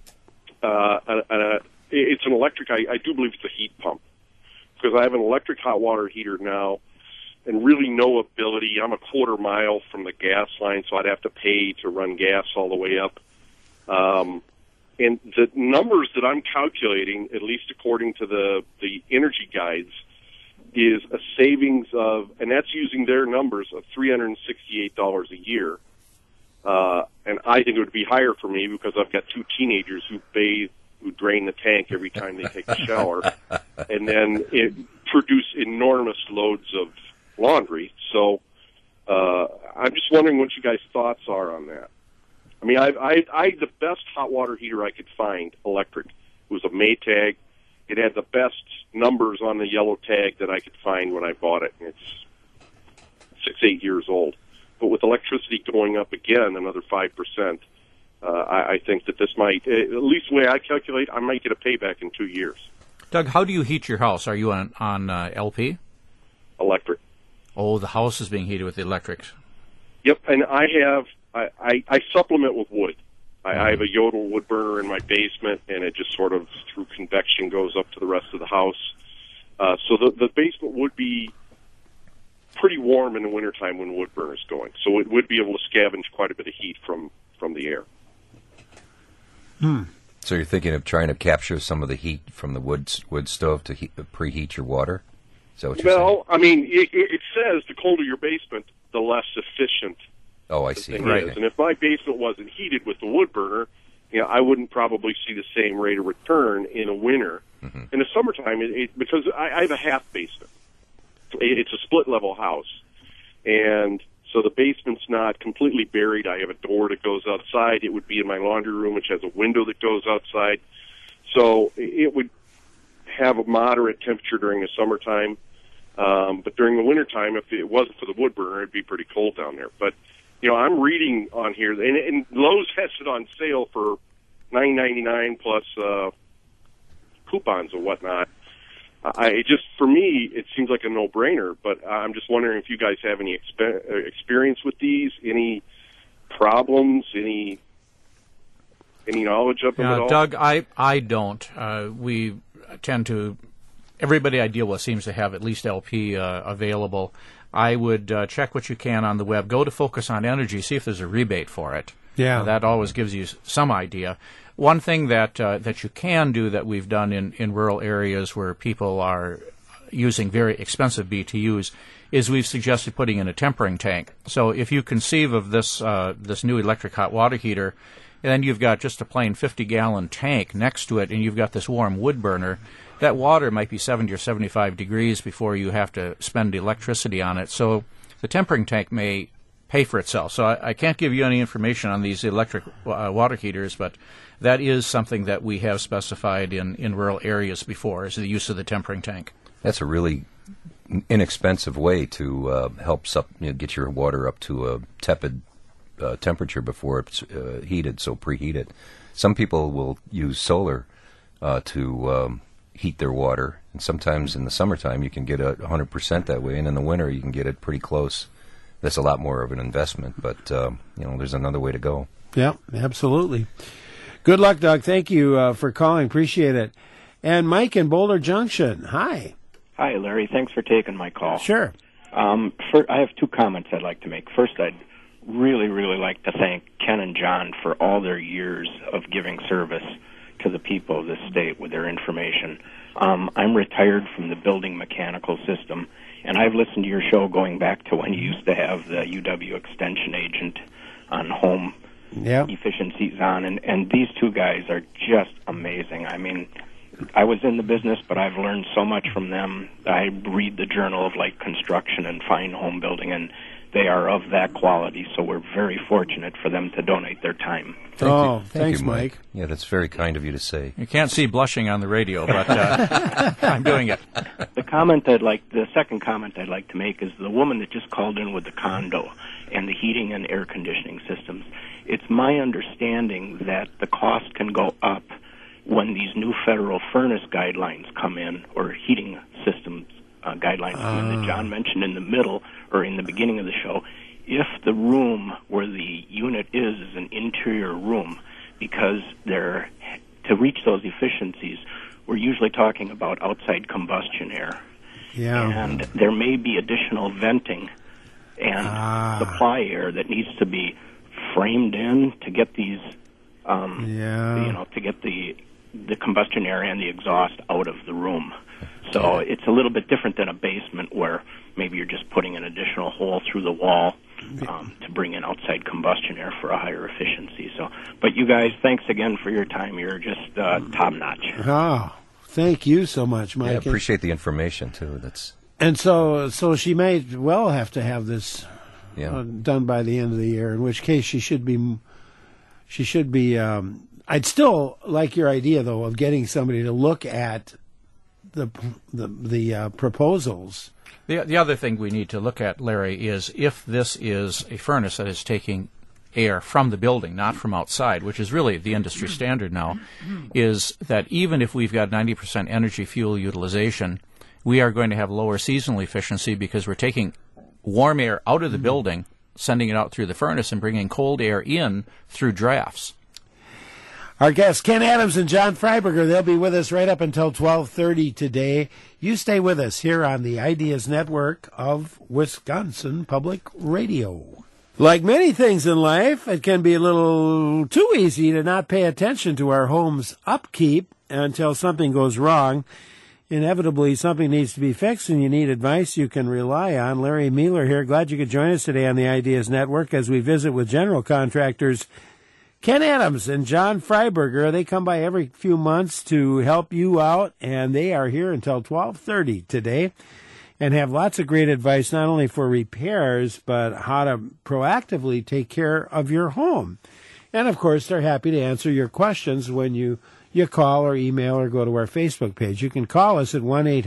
It's an electric. I do believe it's a heat pump, because I have an electric hot water heater now and really no ability. I'm a quarter mile from the gas line, so I'd have to pay to run gas all the way up. And the numbers that I'm calculating, at least according to the energy guides, is a savings of, and that's using their numbers, of $368 a year. And I think it would be higher for me because I've got two teenagers who drain the tank every time they take a shower, and then produce enormous loads of laundry. So I'm just wondering what you guys' thoughts are on that. I mean, I the best hot water heater I could find, electric, was a Maytag. It had the best numbers on the yellow tag that I could find when I bought it. It's 6-8 years old. But with electricity going up again another 5%, I think that this might, at least the way I calculate, I might get a payback in 2 years. Doug, how do you heat your house? Are you on LP? Electric. Oh, the house is being heated with the electrics. Yep, and I supplement with wood. I have a Yodel wood burner in my basement, and it just sort of, through convection, goes up to the rest of the house. So the basement would be pretty warm in the wintertime when wood burner's going. So it would be able to scavenge quite a bit of heat from the air. So you're thinking of trying to capture some of the heat from the wood stove to preheat your water? Is that what you're saying? Well, I mean, it says the colder your basement, the less efficient I the see. thing Right. is. And if my basement wasn't heated with the wood burner, I wouldn't probably see the same rate of return in a winter. Mm-hmm. In the summertime, because I have a half basement. It's a split-level house. And so the basement's not completely buried. I have a door that goes outside. It would be in my laundry room, which has a window that goes outside. So it would have a moderate temperature during the summertime. But during the wintertime, if it wasn't for the wood burner, it'd be pretty cold down there. But, I'm reading on here, and Lowe's has it on sale for $9.99 plus coupons and whatnot. For me, it seems like a no-brainer, but I'm just wondering if you guys have any experience with these, any problems, any knowledge of them at all? Doug, I don't. We tend to, everybody I deal with seems to have at least LP available. I would check what you can on the web. Go to Focus on Energy, see if there's a rebate for it. Yeah. That always gives you some idea. One thing that you can do that we've done in rural areas where people are using very expensive BTUs is we've suggested putting in a tempering tank. So if you conceive of this new electric hot water heater, and then you've got just a plain 50-gallon tank next to it, and you've got this warm wood burner, that water might be 70 or 75 degrees before you have to spend electricity on it. So the tempering tank may pay for itself. So I can't give you any information on these electric water heaters, but that is something that we have specified in rural areas before, is the use of the tempering tank. That's a really inexpensive way to help get your water up to a tepid temperature before it's heated, so preheated. Some people will use solar to heat their water, and sometimes in the summertime you can get 100% that way, and in the winter you can get it pretty close. That's a lot more of an investment, but there's another way to go. Yeah, absolutely. Good luck, Doug. Thank you for calling. Appreciate it. And Mike in Boulder Junction. Hi. Hi, Larry. Thanks for taking my call. Sure. I have two comments I'd like to make. First, I'd really, really like to thank Ken and John for all their years of giving service to the people of this state with their information. I'm retired from the building mechanical system, and I've listened to your show going back to when you used to have the UW extension agent on home efficiencies on, and these two guys are just amazing. I mean, I was in the business, but I've learned so much from them. I read the Journal of Light Construction and Fine Home Building, and they are of that quality, so we're very fortunate for them to donate their time. Thanks, Mike. Yeah, that's very kind of you to say. You can't see blushing on the radio, but I'm doing it. The second comment I'd like to make is the woman that just called in with the condo and the heating and air conditioning systems. It's my understanding that the cost can go up when these new federal furnace guidelines come in, or heating systems guidelines come in, that John mentioned in the middle or in the beginning of the show. If the room where the unit is an interior room, because to reach those efficiencies, we're usually talking about outside combustion air. Yeah. And there may be additional venting and supply air that needs to be framed in to get these, to get the combustion air and the exhaust out of the room. So it's a little bit different than a basement where maybe you're just putting an additional hole through the wall to bring in outside combustion air for a higher efficiency. But you guys, thanks again for your time. You're just top-notch. Oh, thank you so much, Mike. Yeah, I appreciate the information, too. And so she might well have to have this done by the end of the year, in which case she should be I'd still like your idea, though, of getting somebody to look at the proposals. The other thing we need to look at, Larry, is if this is a furnace that is taking air from the building, not from outside, which is really the industry standard now, is that even if we've got 90% energy fuel utilization, we are going to have lower seasonal efficiency because we're taking warm air out of the building, sending it out through the furnace, and bringing cold air in through drafts. Our guests, Ken Adams and John Freiberger, they'll be with us right up until 12:30 today. You stay with us here on the Ideas Network of Wisconsin Public Radio. Like many things in life, it can be a little too easy to not pay attention to our home's upkeep until something goes wrong. Inevitably, something needs to be fixed, and you need advice you can rely on. Larry Mueller here. Glad you could join us today on the Ideas Network as we visit with general contractors Ken Adams and John Freiberger. They come by every few months to help you out, and they are here until 12:30 today and have lots of great advice, not only for repairs, but how to proactively take care of your home. And, of course, they're happy to answer your questions when you call or email or go to our Facebook page. You can call us at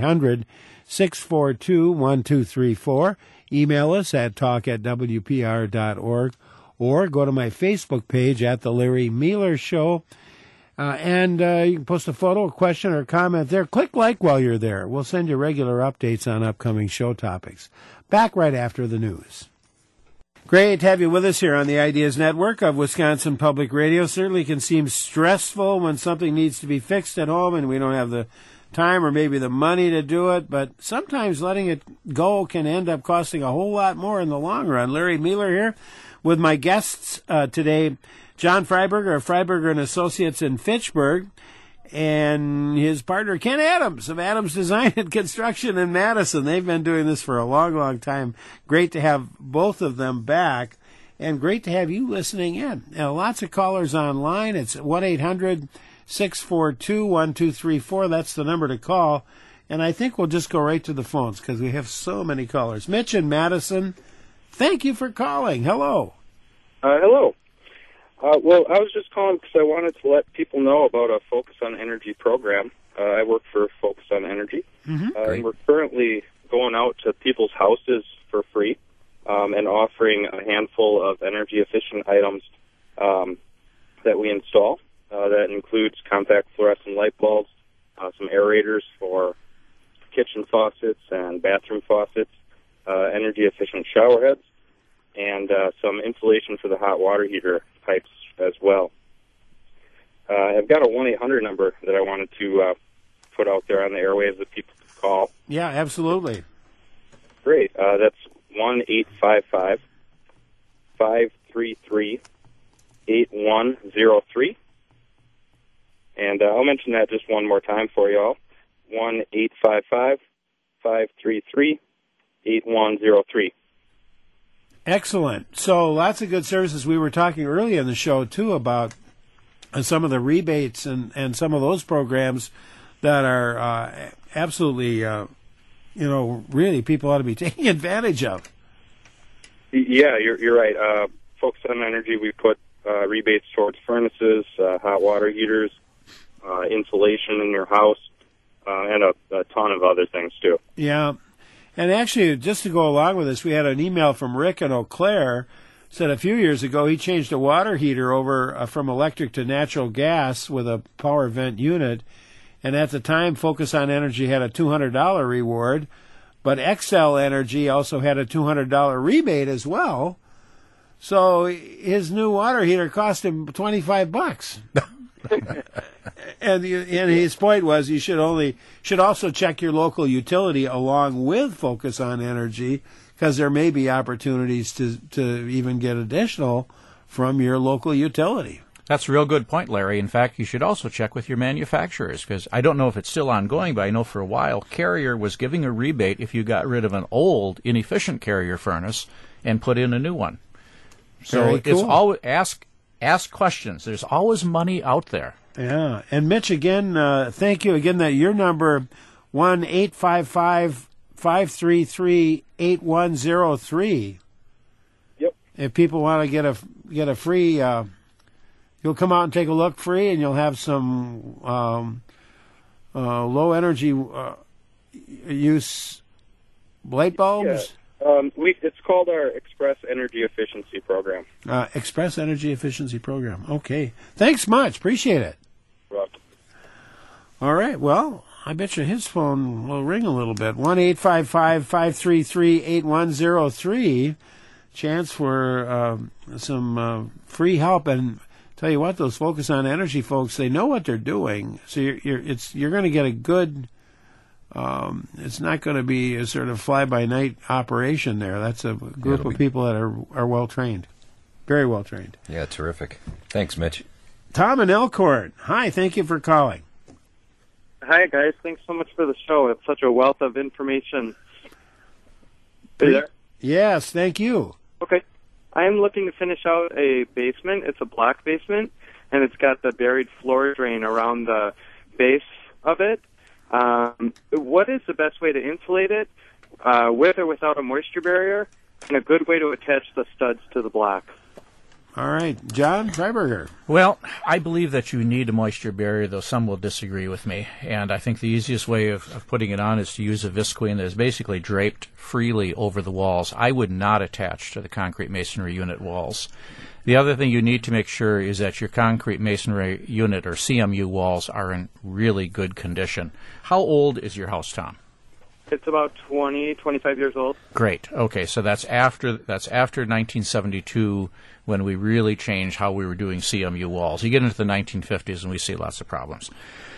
1-800-642-1234, email us at talk@wpr.org, or go to my Facebook page at The Larry Mueller Show, and you can post a photo, a question, or a comment there. Click like while you're there. We'll send you regular updates on upcoming show topics. Back right after the news. Great to have you with us here on the Ideas Network of Wisconsin Public Radio. Certainly can seem stressful when something needs to be fixed at home and we don't have the time or maybe the money to do it, but sometimes letting it go can end up costing a whole lot more in the long run. Larry Mueller here with my guests today, John Freiberger of Freiberger & Associates in Fitchburg, and his partner Ken Adams of Adams Design and Construction in Madison. They've been doing this for a long, long time. Great to have both of them back, and great to have you listening in. Now, lots of callers online. It's 1-800-642-1234. That's the number to call, and I think we'll just go right to the phones because we have so many callers. Mitch in Madison, thank you for calling. Hello. Hello. Well, I was just calling because I wanted to let people know about a Focus on Energy program. I work for Focus on Energy, and we're currently going out to people's houses for free and offering a handful of energy-efficient items that we install. That includes compact fluorescent light bulbs, some aerators for kitchen faucets and bathroom faucets, energy-efficient shower heads, and some insulation for the hot water heater pipes as well. I've got a 1-800 number that I wanted to put out there on the airwaves that people can call. Yeah, absolutely. Great. That's 1-855-533-8103. And I'll mention that just one more time for you all. 1-855-533-8103. Excellent. So lots of good services. We were talking earlier in the show, too, about some of the rebates and some of those programs that are absolutely, really people ought to be taking advantage of. Yeah, you're right. Focus on Energy, we put rebates towards furnaces, hot water heaters, insulation in your house, and a ton of other things, too. Yeah. And actually, just to go along with this, we had an email from Rick in Eau Claire. Said a few years ago he changed a water heater over from electric to natural gas with a power vent unit. And at the time, Focus on Energy had a $200 reward. But Excel Energy also had a $200 rebate as well. So his new water heater cost him $25. And his point was you should also check your local utility along with Focus on Energy, because there may be opportunities to even get additional from your local utility. That's a real good point, Larry. In fact, you should also check with your manufacturers, because I don't know if it's still ongoing, but I know for a while Carrier was giving a rebate if you got rid of an old, inefficient Carrier furnace and put in a new one. So Very cool. It's always ask questions. There's always money out there. Yeah. And Mitch, again, thank you again. That your number 1-855-533-8103. Yep. If people want to get a free, you'll come out and take a look free, and you'll have some low energy use light bulbs. It's called our Express Energy Efficiency Program. Express Energy Efficiency Program. Okay. Thanks much. Appreciate it. Right. All right. Well, I bet you his phone will ring a little bit. 1-855-533-8103. Chance for some free help. And tell you what, those Focus on Energy folks, they know what they're doing. So you're going to get a good. It's not going to be a sort of fly-by-night operation there. That's a group of people that are well-trained. Very well-trained. Yeah, terrific. Thanks, Mitch. Tom in Elkhorn. Hi, thank you for calling. Hi, guys. Thanks so much for the show. It's such a wealth of information. Are you there? Yes, thank you. Okay. I am looking to finish out a basement. It's a block basement, and it's got the buried floor drain around the base of it. What is the best way to insulate it, with or without a moisture barrier, and a good way to attach the studs to the block? All right, John Freiberger. Well, I believe that you need a moisture barrier, though some will disagree with me. And I think the easiest way of putting it on is to use a visqueen that is basically draped freely over the walls. I would not attach to the concrete masonry unit walls. The other thing you need to make sure is that your concrete masonry unit or CMU walls are in really good condition. How old is your house, Tom? It's about 25 years old. Great. Okay, so that's after 1972 when we really changed how we were doing CMU walls. You get into the 1950s and we see lots of problems.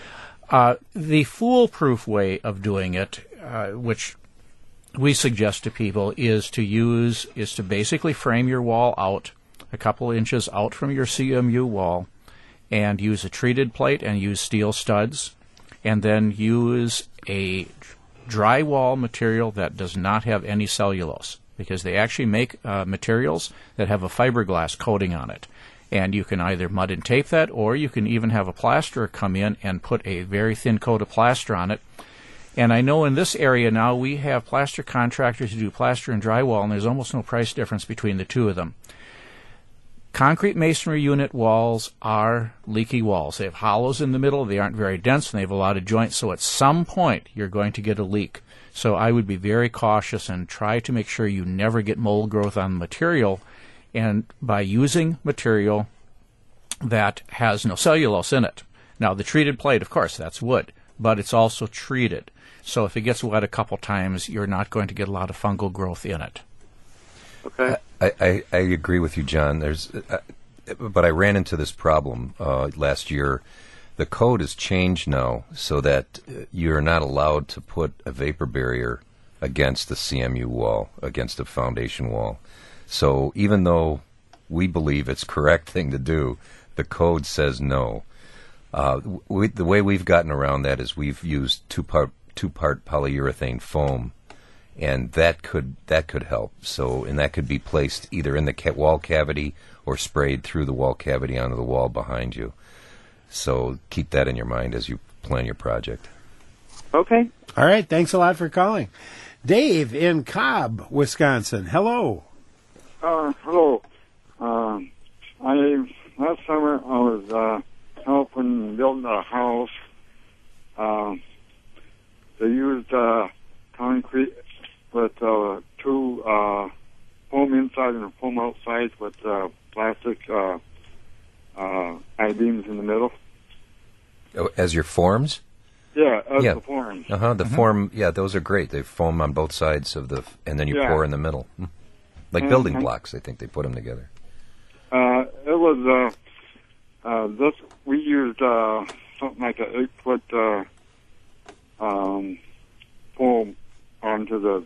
The foolproof way of doing it, which we suggest to people, is to basically frame your wall out a couple inches out from your CMU wall and use a treated plate and use steel studs, and then use a drywall material that does not have any cellulose, because they actually make materials that have a fiberglass coating on it. And you can either mud and tape that, or you can even have a plasterer come in and put a very thin coat of plaster on it. And I know in this area now we have plaster contractors who do plaster and drywall, and there's almost no price difference between the two of them. Concrete masonry unit walls are leaky walls. They have hollows in the middle. They aren't very dense, and they have a lot of joints. So at some point, you're going to get a leak. So I would be very cautious and try to make sure you never get mold growth on the material. And by using material that has no cellulose in it. Now, the treated plate, of course, that's wood, but it's also treated. So if it gets wet a couple times, you're not going to get a lot of fungal growth in it. Okay. I agree with you, John. But I ran into this problem last year. The code has changed now so that you're not allowed to put a vapor barrier against the CMU wall, against the foundation wall. So even though we believe it's the correct thing to do, the code says no. The way we've gotten around that is we've used two-part polyurethane foam. And that could help. So, and that could be placed either in the wall cavity or sprayed through the wall cavity onto the wall behind you. So keep that in your mind as you plan your project. Okay. All right. Thanks a lot for calling. Dave in Cobb, Wisconsin. Hello. Hello. Last summer I was helping build a house. They used concrete with two foam inside and foam outside with plastic I-beams in the middle. Oh, as your forms? Yeah, the forms. The form, those are great. They foam on both sides of and then you pour in the middle. Like building blocks, I think they put them together. It was, we used something like an 8-foot foam onto the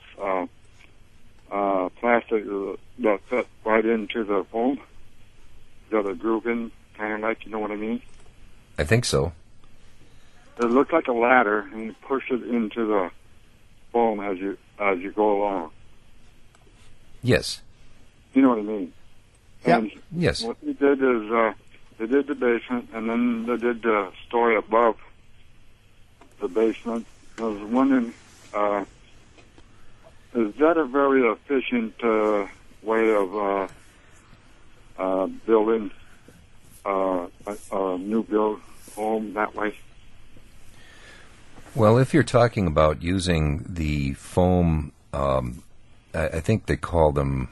plastic that fit right into the foam. Got a groove in, kind of like, you know what I mean? I think so. It looked like a ladder, and you push it into the foam as you go along. Yes. You know what I mean? Yeah. And yes. What they did is they did the basement, and then they did the story above the basement. I was wondering, is that a very efficient way of building a new build home that way? Well, if you're talking about using the foam I think they call them,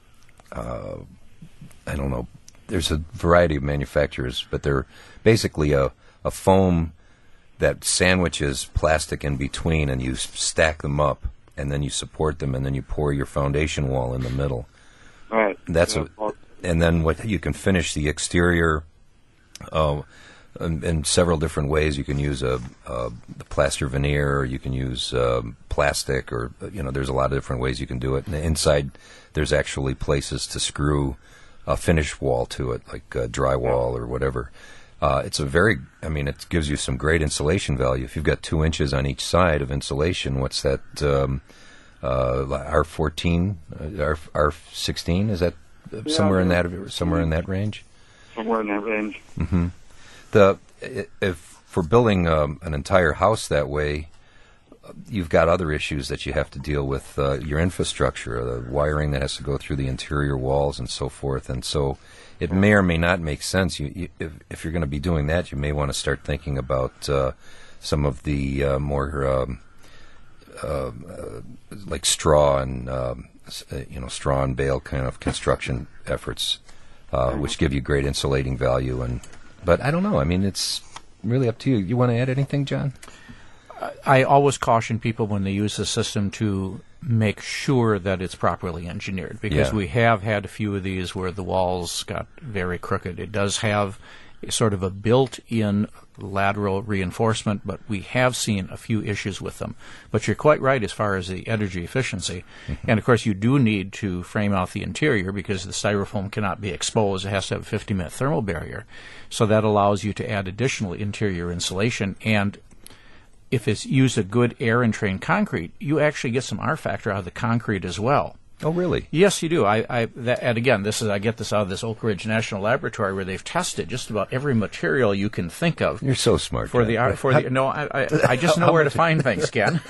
I don't know, there's a variety of manufacturers, but they're basically a foam that sandwiches plastic in between, and you stack them up, and then you support them, and then you pour your foundation wall in the middle. Right. And then what you can finish the exterior in several different ways. You can use a plaster veneer, or you can use plastic, or there's a lot of different ways you can do it. And inside, there's actually places to screw a finish wall to it, like drywall or whatever. It gives you some great insulation value. If you've got 2 inches on each side of insulation, what's that? R14, R16? Is that somewhere in that range? Somewhere in that range. Mm-hmm. If for building an entire house that way, you've got other issues that you have to deal with, your infrastructure, the wiring that has to go through the interior walls and so forth. And so it may or may not make sense. If you're going to be doing that, you may want to start thinking about some of the more like straw and straw and bale kind of construction efforts, which give you great insulating value. But I don't know. I mean, it's really up to you. You want to add anything, John? I always caution people when they use the system to make sure that it's properly engineered, because we have had a few of these where the walls got very crooked. It does have sort of a built-in lateral reinforcement, but we have seen a few issues with them. But you're quite right as far as the energy efficiency. Mm-hmm. And, of course, you do need to frame out the interior because the styrofoam cannot be exposed. It has to have a 50-minute thermal barrier. So that allows you to add additional interior insulation. And if it's used a good air-entrained concrete, you actually get some R factor out of the concrete as well. Oh, really? Yes, you do. And again, I get this out of this Oak Ridge National Laboratory where they've tested just about every material you can think of. You're so smart. I just know where to find things, Ken.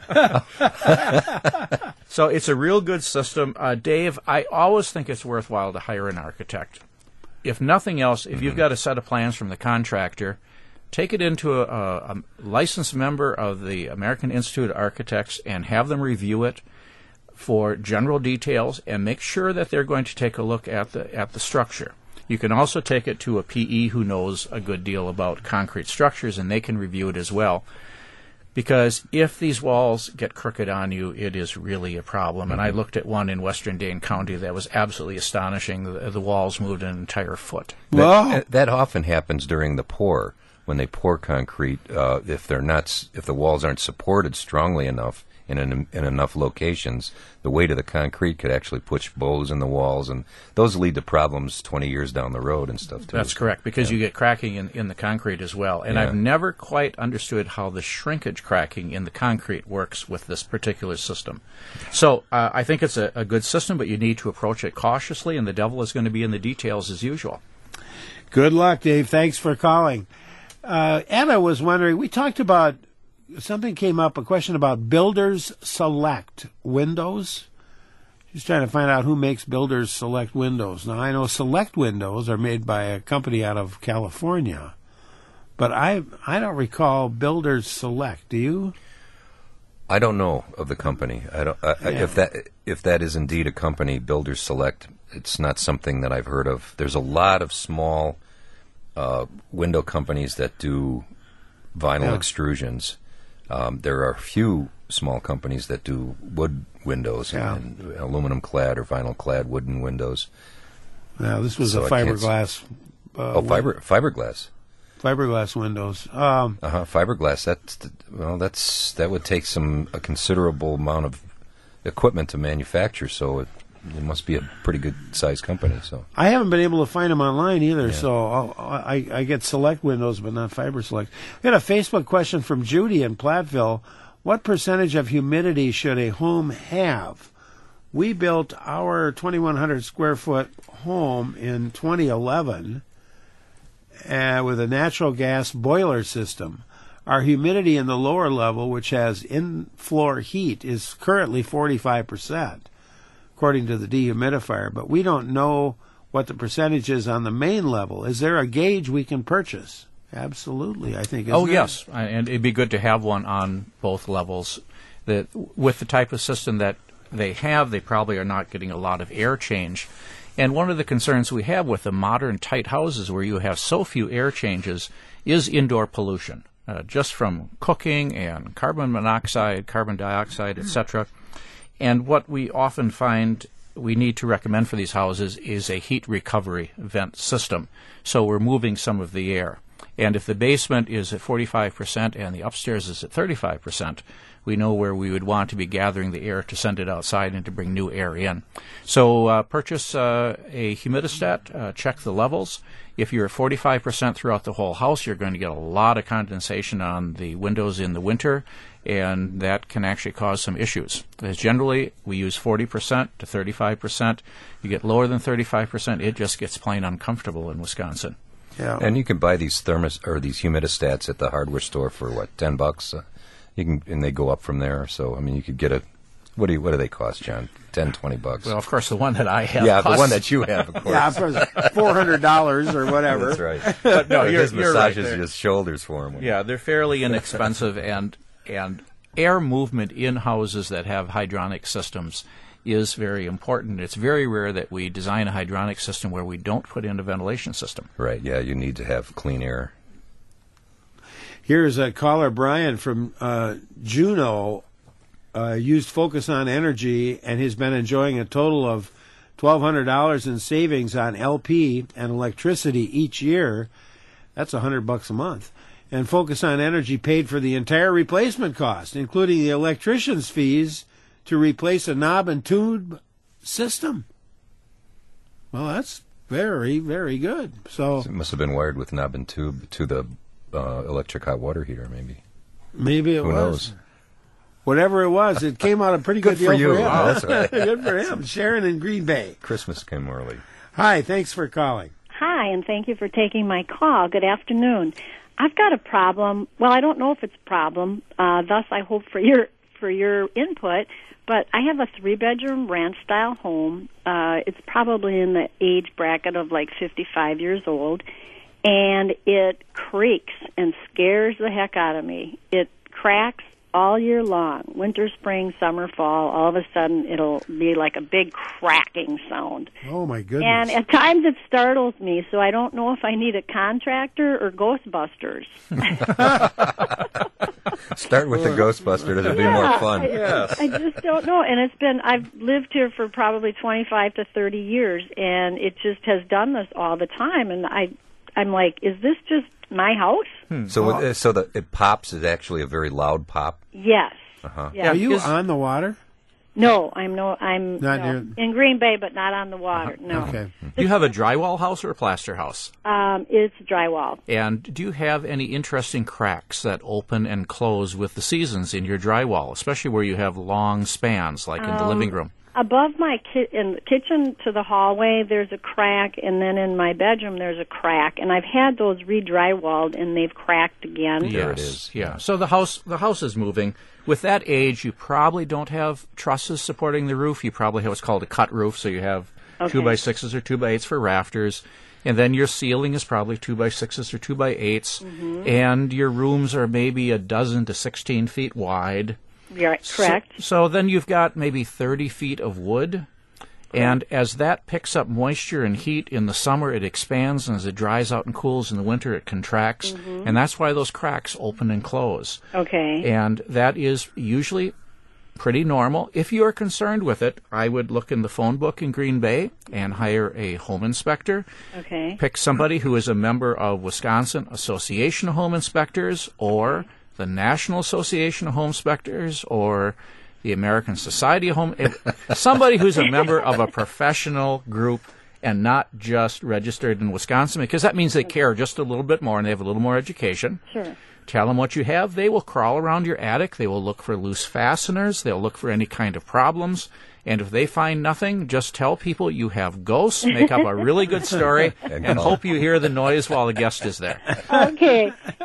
So it's a real good system. Dave, I always think it's worthwhile to hire an architect. If nothing else, if you've got a set of plans from the contractor, take it into a licensed member of the American Institute of Architects and have them review it for general details, and make sure that they're going to take a look at the structure. You can also take it to a PE who knows a good deal about concrete structures, and they can review it as well. Because if these walls get crooked on you, it is really a problem. Mm-hmm. And I looked at one in western Dane County that was absolutely astonishing. The walls moved an entire foot. That often happens during the pour. When they pour concrete, if the walls aren't supported strongly enough in enough locations, the weight of the concrete could actually push bows in the walls, and those lead to problems 20 years down the road and stuff too. That's correct, because you get cracking in the concrete as well. And I've never quite understood how the shrinkage cracking in the concrete works with this particular system. So I think it's a good system, but you need to approach it cautiously, and the devil is going to be in the details as usual. Good luck, Dave. Thanks for calling. Anna was wondering, we talked about, something came up, a question about Builders Select windows. She's trying to find out who makes Builders Select windows. Now, I know Select windows are made by a company out of California, but I don't recall Builders Select. Do you? I don't know of the company. If that is indeed a company, Builders Select, it's not something that I've heard of. There's a lot of small window companies that do vinyl extrusions. There are a few small companies that do wood windows and aluminum clad or vinyl clad wooden windows. Now, this was a fiberglass. Fiberglass. Fiberglass windows. Fiberglass. That would take a considerable amount of equipment to manufacture. So it must be a pretty good sized company. So I haven't been able to find them online either. Yeah. So I get Select windows, but not Fiber Select. We had a Facebook question from Judy in Platteville. What percentage of humidity should a home have? We built our 2,100 square foot home in 2011 with a natural gas boiler system. Our humidity in the lower level, which has in-floor heat, is currently 45%. According to the dehumidifier, but we don't know what the percentage is on the main level. Is there a gauge we can purchase? Absolutely, I think. Yes, and it'd be good to have one on both levels. With the type of system that they probably are not getting a lot of air change. And one of the concerns we have with the modern tight houses where you have so few air changes is indoor pollution, just from cooking and carbon monoxide, carbon dioxide, etc. And what we often find we need to recommend for these houses is a heat recovery vent system. So we're moving some of the air. And if the basement is at 45% and the upstairs is at 35%, we know where we would want to be gathering the air to send it outside and to bring new air in. So purchase a humidistat, check the levels. If you're at 45% throughout the whole house, you're going to get a lot of condensation on the windows in the winter, and that can actually cause some issues. As generally, we use 40% to 35%. You get lower than 35%, it just gets plain uncomfortable in Wisconsin. Yeah. And you can buy these these humidistats at the hardware store for what, $10? You can, and they go up from there. So I mean, you could get a. What do they cost, John? $10, $20. Well, of course, the one that I have. Yeah, the one that you have, of course. Yeah, of course, $400 or whatever. That's right. But no, his you're right. massages his shoulders for him. Yeah, they're fairly inexpensive, and air movement in houses that have hydronic systems is very important. It's very rare that we design a hydronic system where we don't put in a ventilation system. Right, yeah, you need to have clean air. Here's a caller, Brian, from Juneau, used Focus on Energy, and has been enjoying a total of $1,200 in savings on LP and electricity each year. That's $100 a month. And Focus on Energy paid for the entire replacement cost, including the electrician's fees, to replace a knob and tube system. Well, that's very, very good. So it must have been wired with knob and tube to the electric hot water heater, maybe. Maybe it Who was. knows? Whatever it was, it came out a pretty good deal for you. for him. Oh, that's right. Good for him. Sharon in Green Bay. Christmas came early. Hi, thanks for calling. Hi, and thank you for taking my call. Good afternoon. I've got a problem. Well, I don't know if it's a problem. Thus, I hope for your input. But I have a 3-bedroom ranch-style home. It's probably in the age bracket of like 55 years old, and it creaks and scares the heck out of me. It cracks all year long, winter, spring, summer, fall. All of a sudden, it'll be like a big cracking sound. Oh, my goodness. And at times it startles me, so I don't know if I need a contractor or Ghostbusters. Start with the Ghostbuster. It'll be more fun. I just don't know. And I've lived here for probably 25 to 30 years, and it just has done this all the time. And I'm like, is this just my house? So it pops is actually a very loud pop? Yes. Uh-huh. Yes. Are you on the water? No, I'm Not near- in Green Bay, but not on the water. No. Okay. Do you have a drywall house or a plaster house? It's drywall. And do you have any interesting cracks that open and close with the seasons in your drywall, especially where you have long spans, like in the living room? Above my in the kitchen to the hallway, there's a crack, and then in my bedroom, there's a crack. And I've had those re-drywalled, and they've cracked again. Yes, There it is. yeah. So the house is moving. With that age, you probably don't have trusses supporting the roof. You probably have what's called a cut roof, so you have 2x6s or 2x8s for rafters. And then your ceiling is probably 2x6s or 2x8s. And your rooms are maybe 12 to 16 feet wide. Yeah, correct. So then you've got maybe 30 feet of wood. And as that picks up moisture and heat in the summer, it expands, and as it dries out and cools in the winter, it contracts. And that's why those cracks open and close. Okay. And that is usually pretty normal. If you are concerned with it, I would look in the phone book in Green Bay and hire a home inspector. Okay. Pick somebody who is a member of Wisconsin Association of Home Inspectors or the National Association of Home Inspectors or the American Society of Home... somebody who's a member of a professional group and not just registered in Wisconsin, because that means they care just a little bit more and they have a little more education. Sure. Tell them what you have. They will crawl around your attic. They will look for loose fasteners. They'll look for any kind of problems. And if they find nothing, just tell people you have ghosts, make up a really good story, and hope you hear the noise while the guest is there. Okay.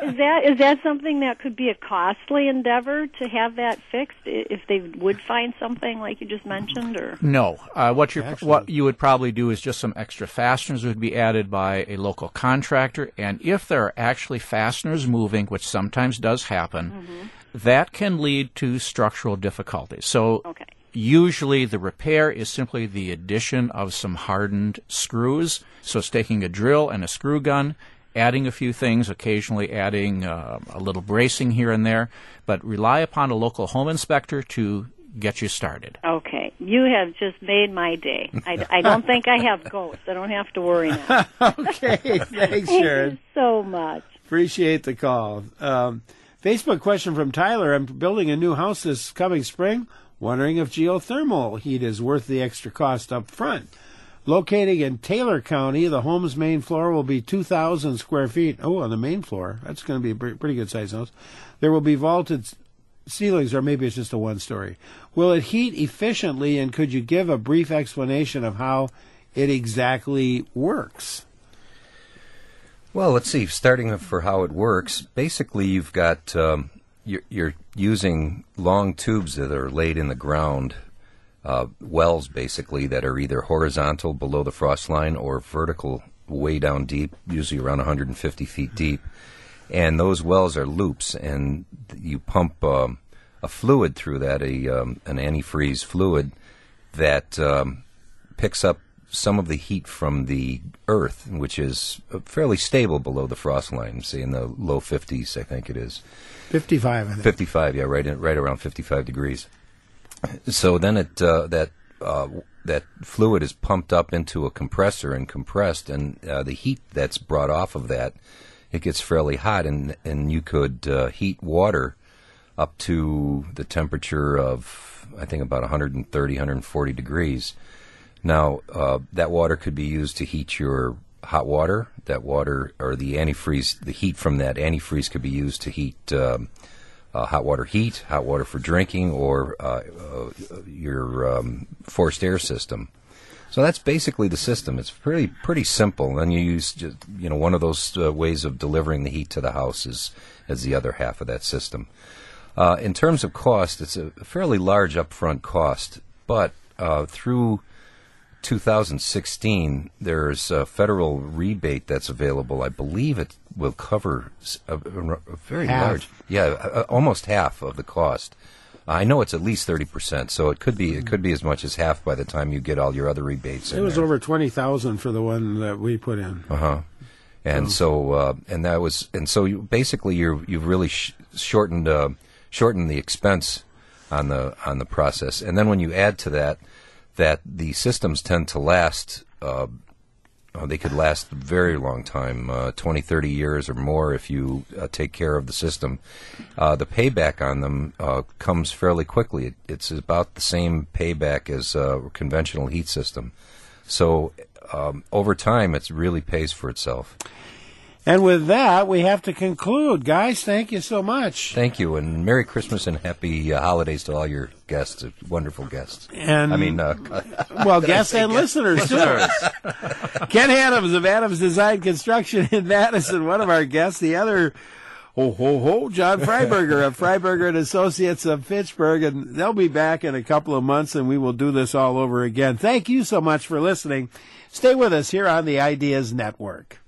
Is that something that could be a costly endeavor to have that fixed if they would find something like you just mentioned? Or No. What you would probably do is just some extra fasteners would be added by a local contractor. And if there are actually fasteners moving, which sometimes does happen, that can lead to structural difficulties. So Usually the repair is simply the addition of some hardened screws. So it's taking a drill and a screw gun, adding a few things, occasionally adding a little bracing here and there, but rely upon a local home inspector to get you started. Okay. You have just made my day. I don't think I have ghosts. I don't have to worry now. Okay. Thanks, Sharon. Thank you so much. Appreciate the call. Facebook question from Tyler. I'm building a new house this coming spring, wondering if geothermal heat is worth the extra cost up front. Locating in Taylor County, the home's main floor will be 2,000 square feet. Oh, on the main floor. That's going to be a pretty good size house. There will be vaulted ceilings, or maybe it's just a one-story. Will it heat efficiently, and could you give a brief explanation of how it exactly works? Well, let's see. Starting for how it works, basically you've got you're using long tubes that are laid in the ground, wells basically that are either horizontal below the frost line or vertical way down deep, usually around 150 feet deep. And those wells are loops, and you pump a fluid through that, an antifreeze fluid that picks up some of the heat from the earth, which is fairly stable below the frost line, say in the low 50s, I think it is. 55, I think. 55, yeah, right around 55 degrees. So then that fluid is pumped up into a compressor and compressed, and the heat that's brought off of that, it gets fairly hot, and you could heat water up to the temperature of, I think, about 130, 140 degrees. Now, that water could be used to heat your hot water. That water, or the antifreeze, the heat from that antifreeze could be used to heat hot water for drinking, or your forced air system. So that's basically the system. It's pretty simple. And you use just, one of those ways of delivering the heat to the house as the other half of that system. In terms of cost, it's a fairly large upfront cost, but through 2016, there's a federal rebate that's available. I believe it will cover a very large, almost half of the cost. I know it's at least 30%, so it could be as much as half by the time you get all your other rebates. It was over $20,000 for the one that we put in. And so you've really shortened the expense on the process. And then when you add to that the systems tend to last, they could last a very long time, 20, 30 years or more if you take care of the system. The payback on them comes fairly quickly. It's about the same payback as a conventional heat system. So over time, it really pays for itself. And with that, we have to conclude. Guys, thank you so much. Thank you, and Merry Christmas and Happy Holidays to all your guests, wonderful guests. And guests and listeners, too. Ken Adams of Adams Design Construction in Madison, one of our guests. The other, John Freiberger of Freiberger and Associates of Fitchburg, and they'll be back in a couple of months, and we will do this all over again. Thank you so much for listening. Stay with us here on the Ideas Network.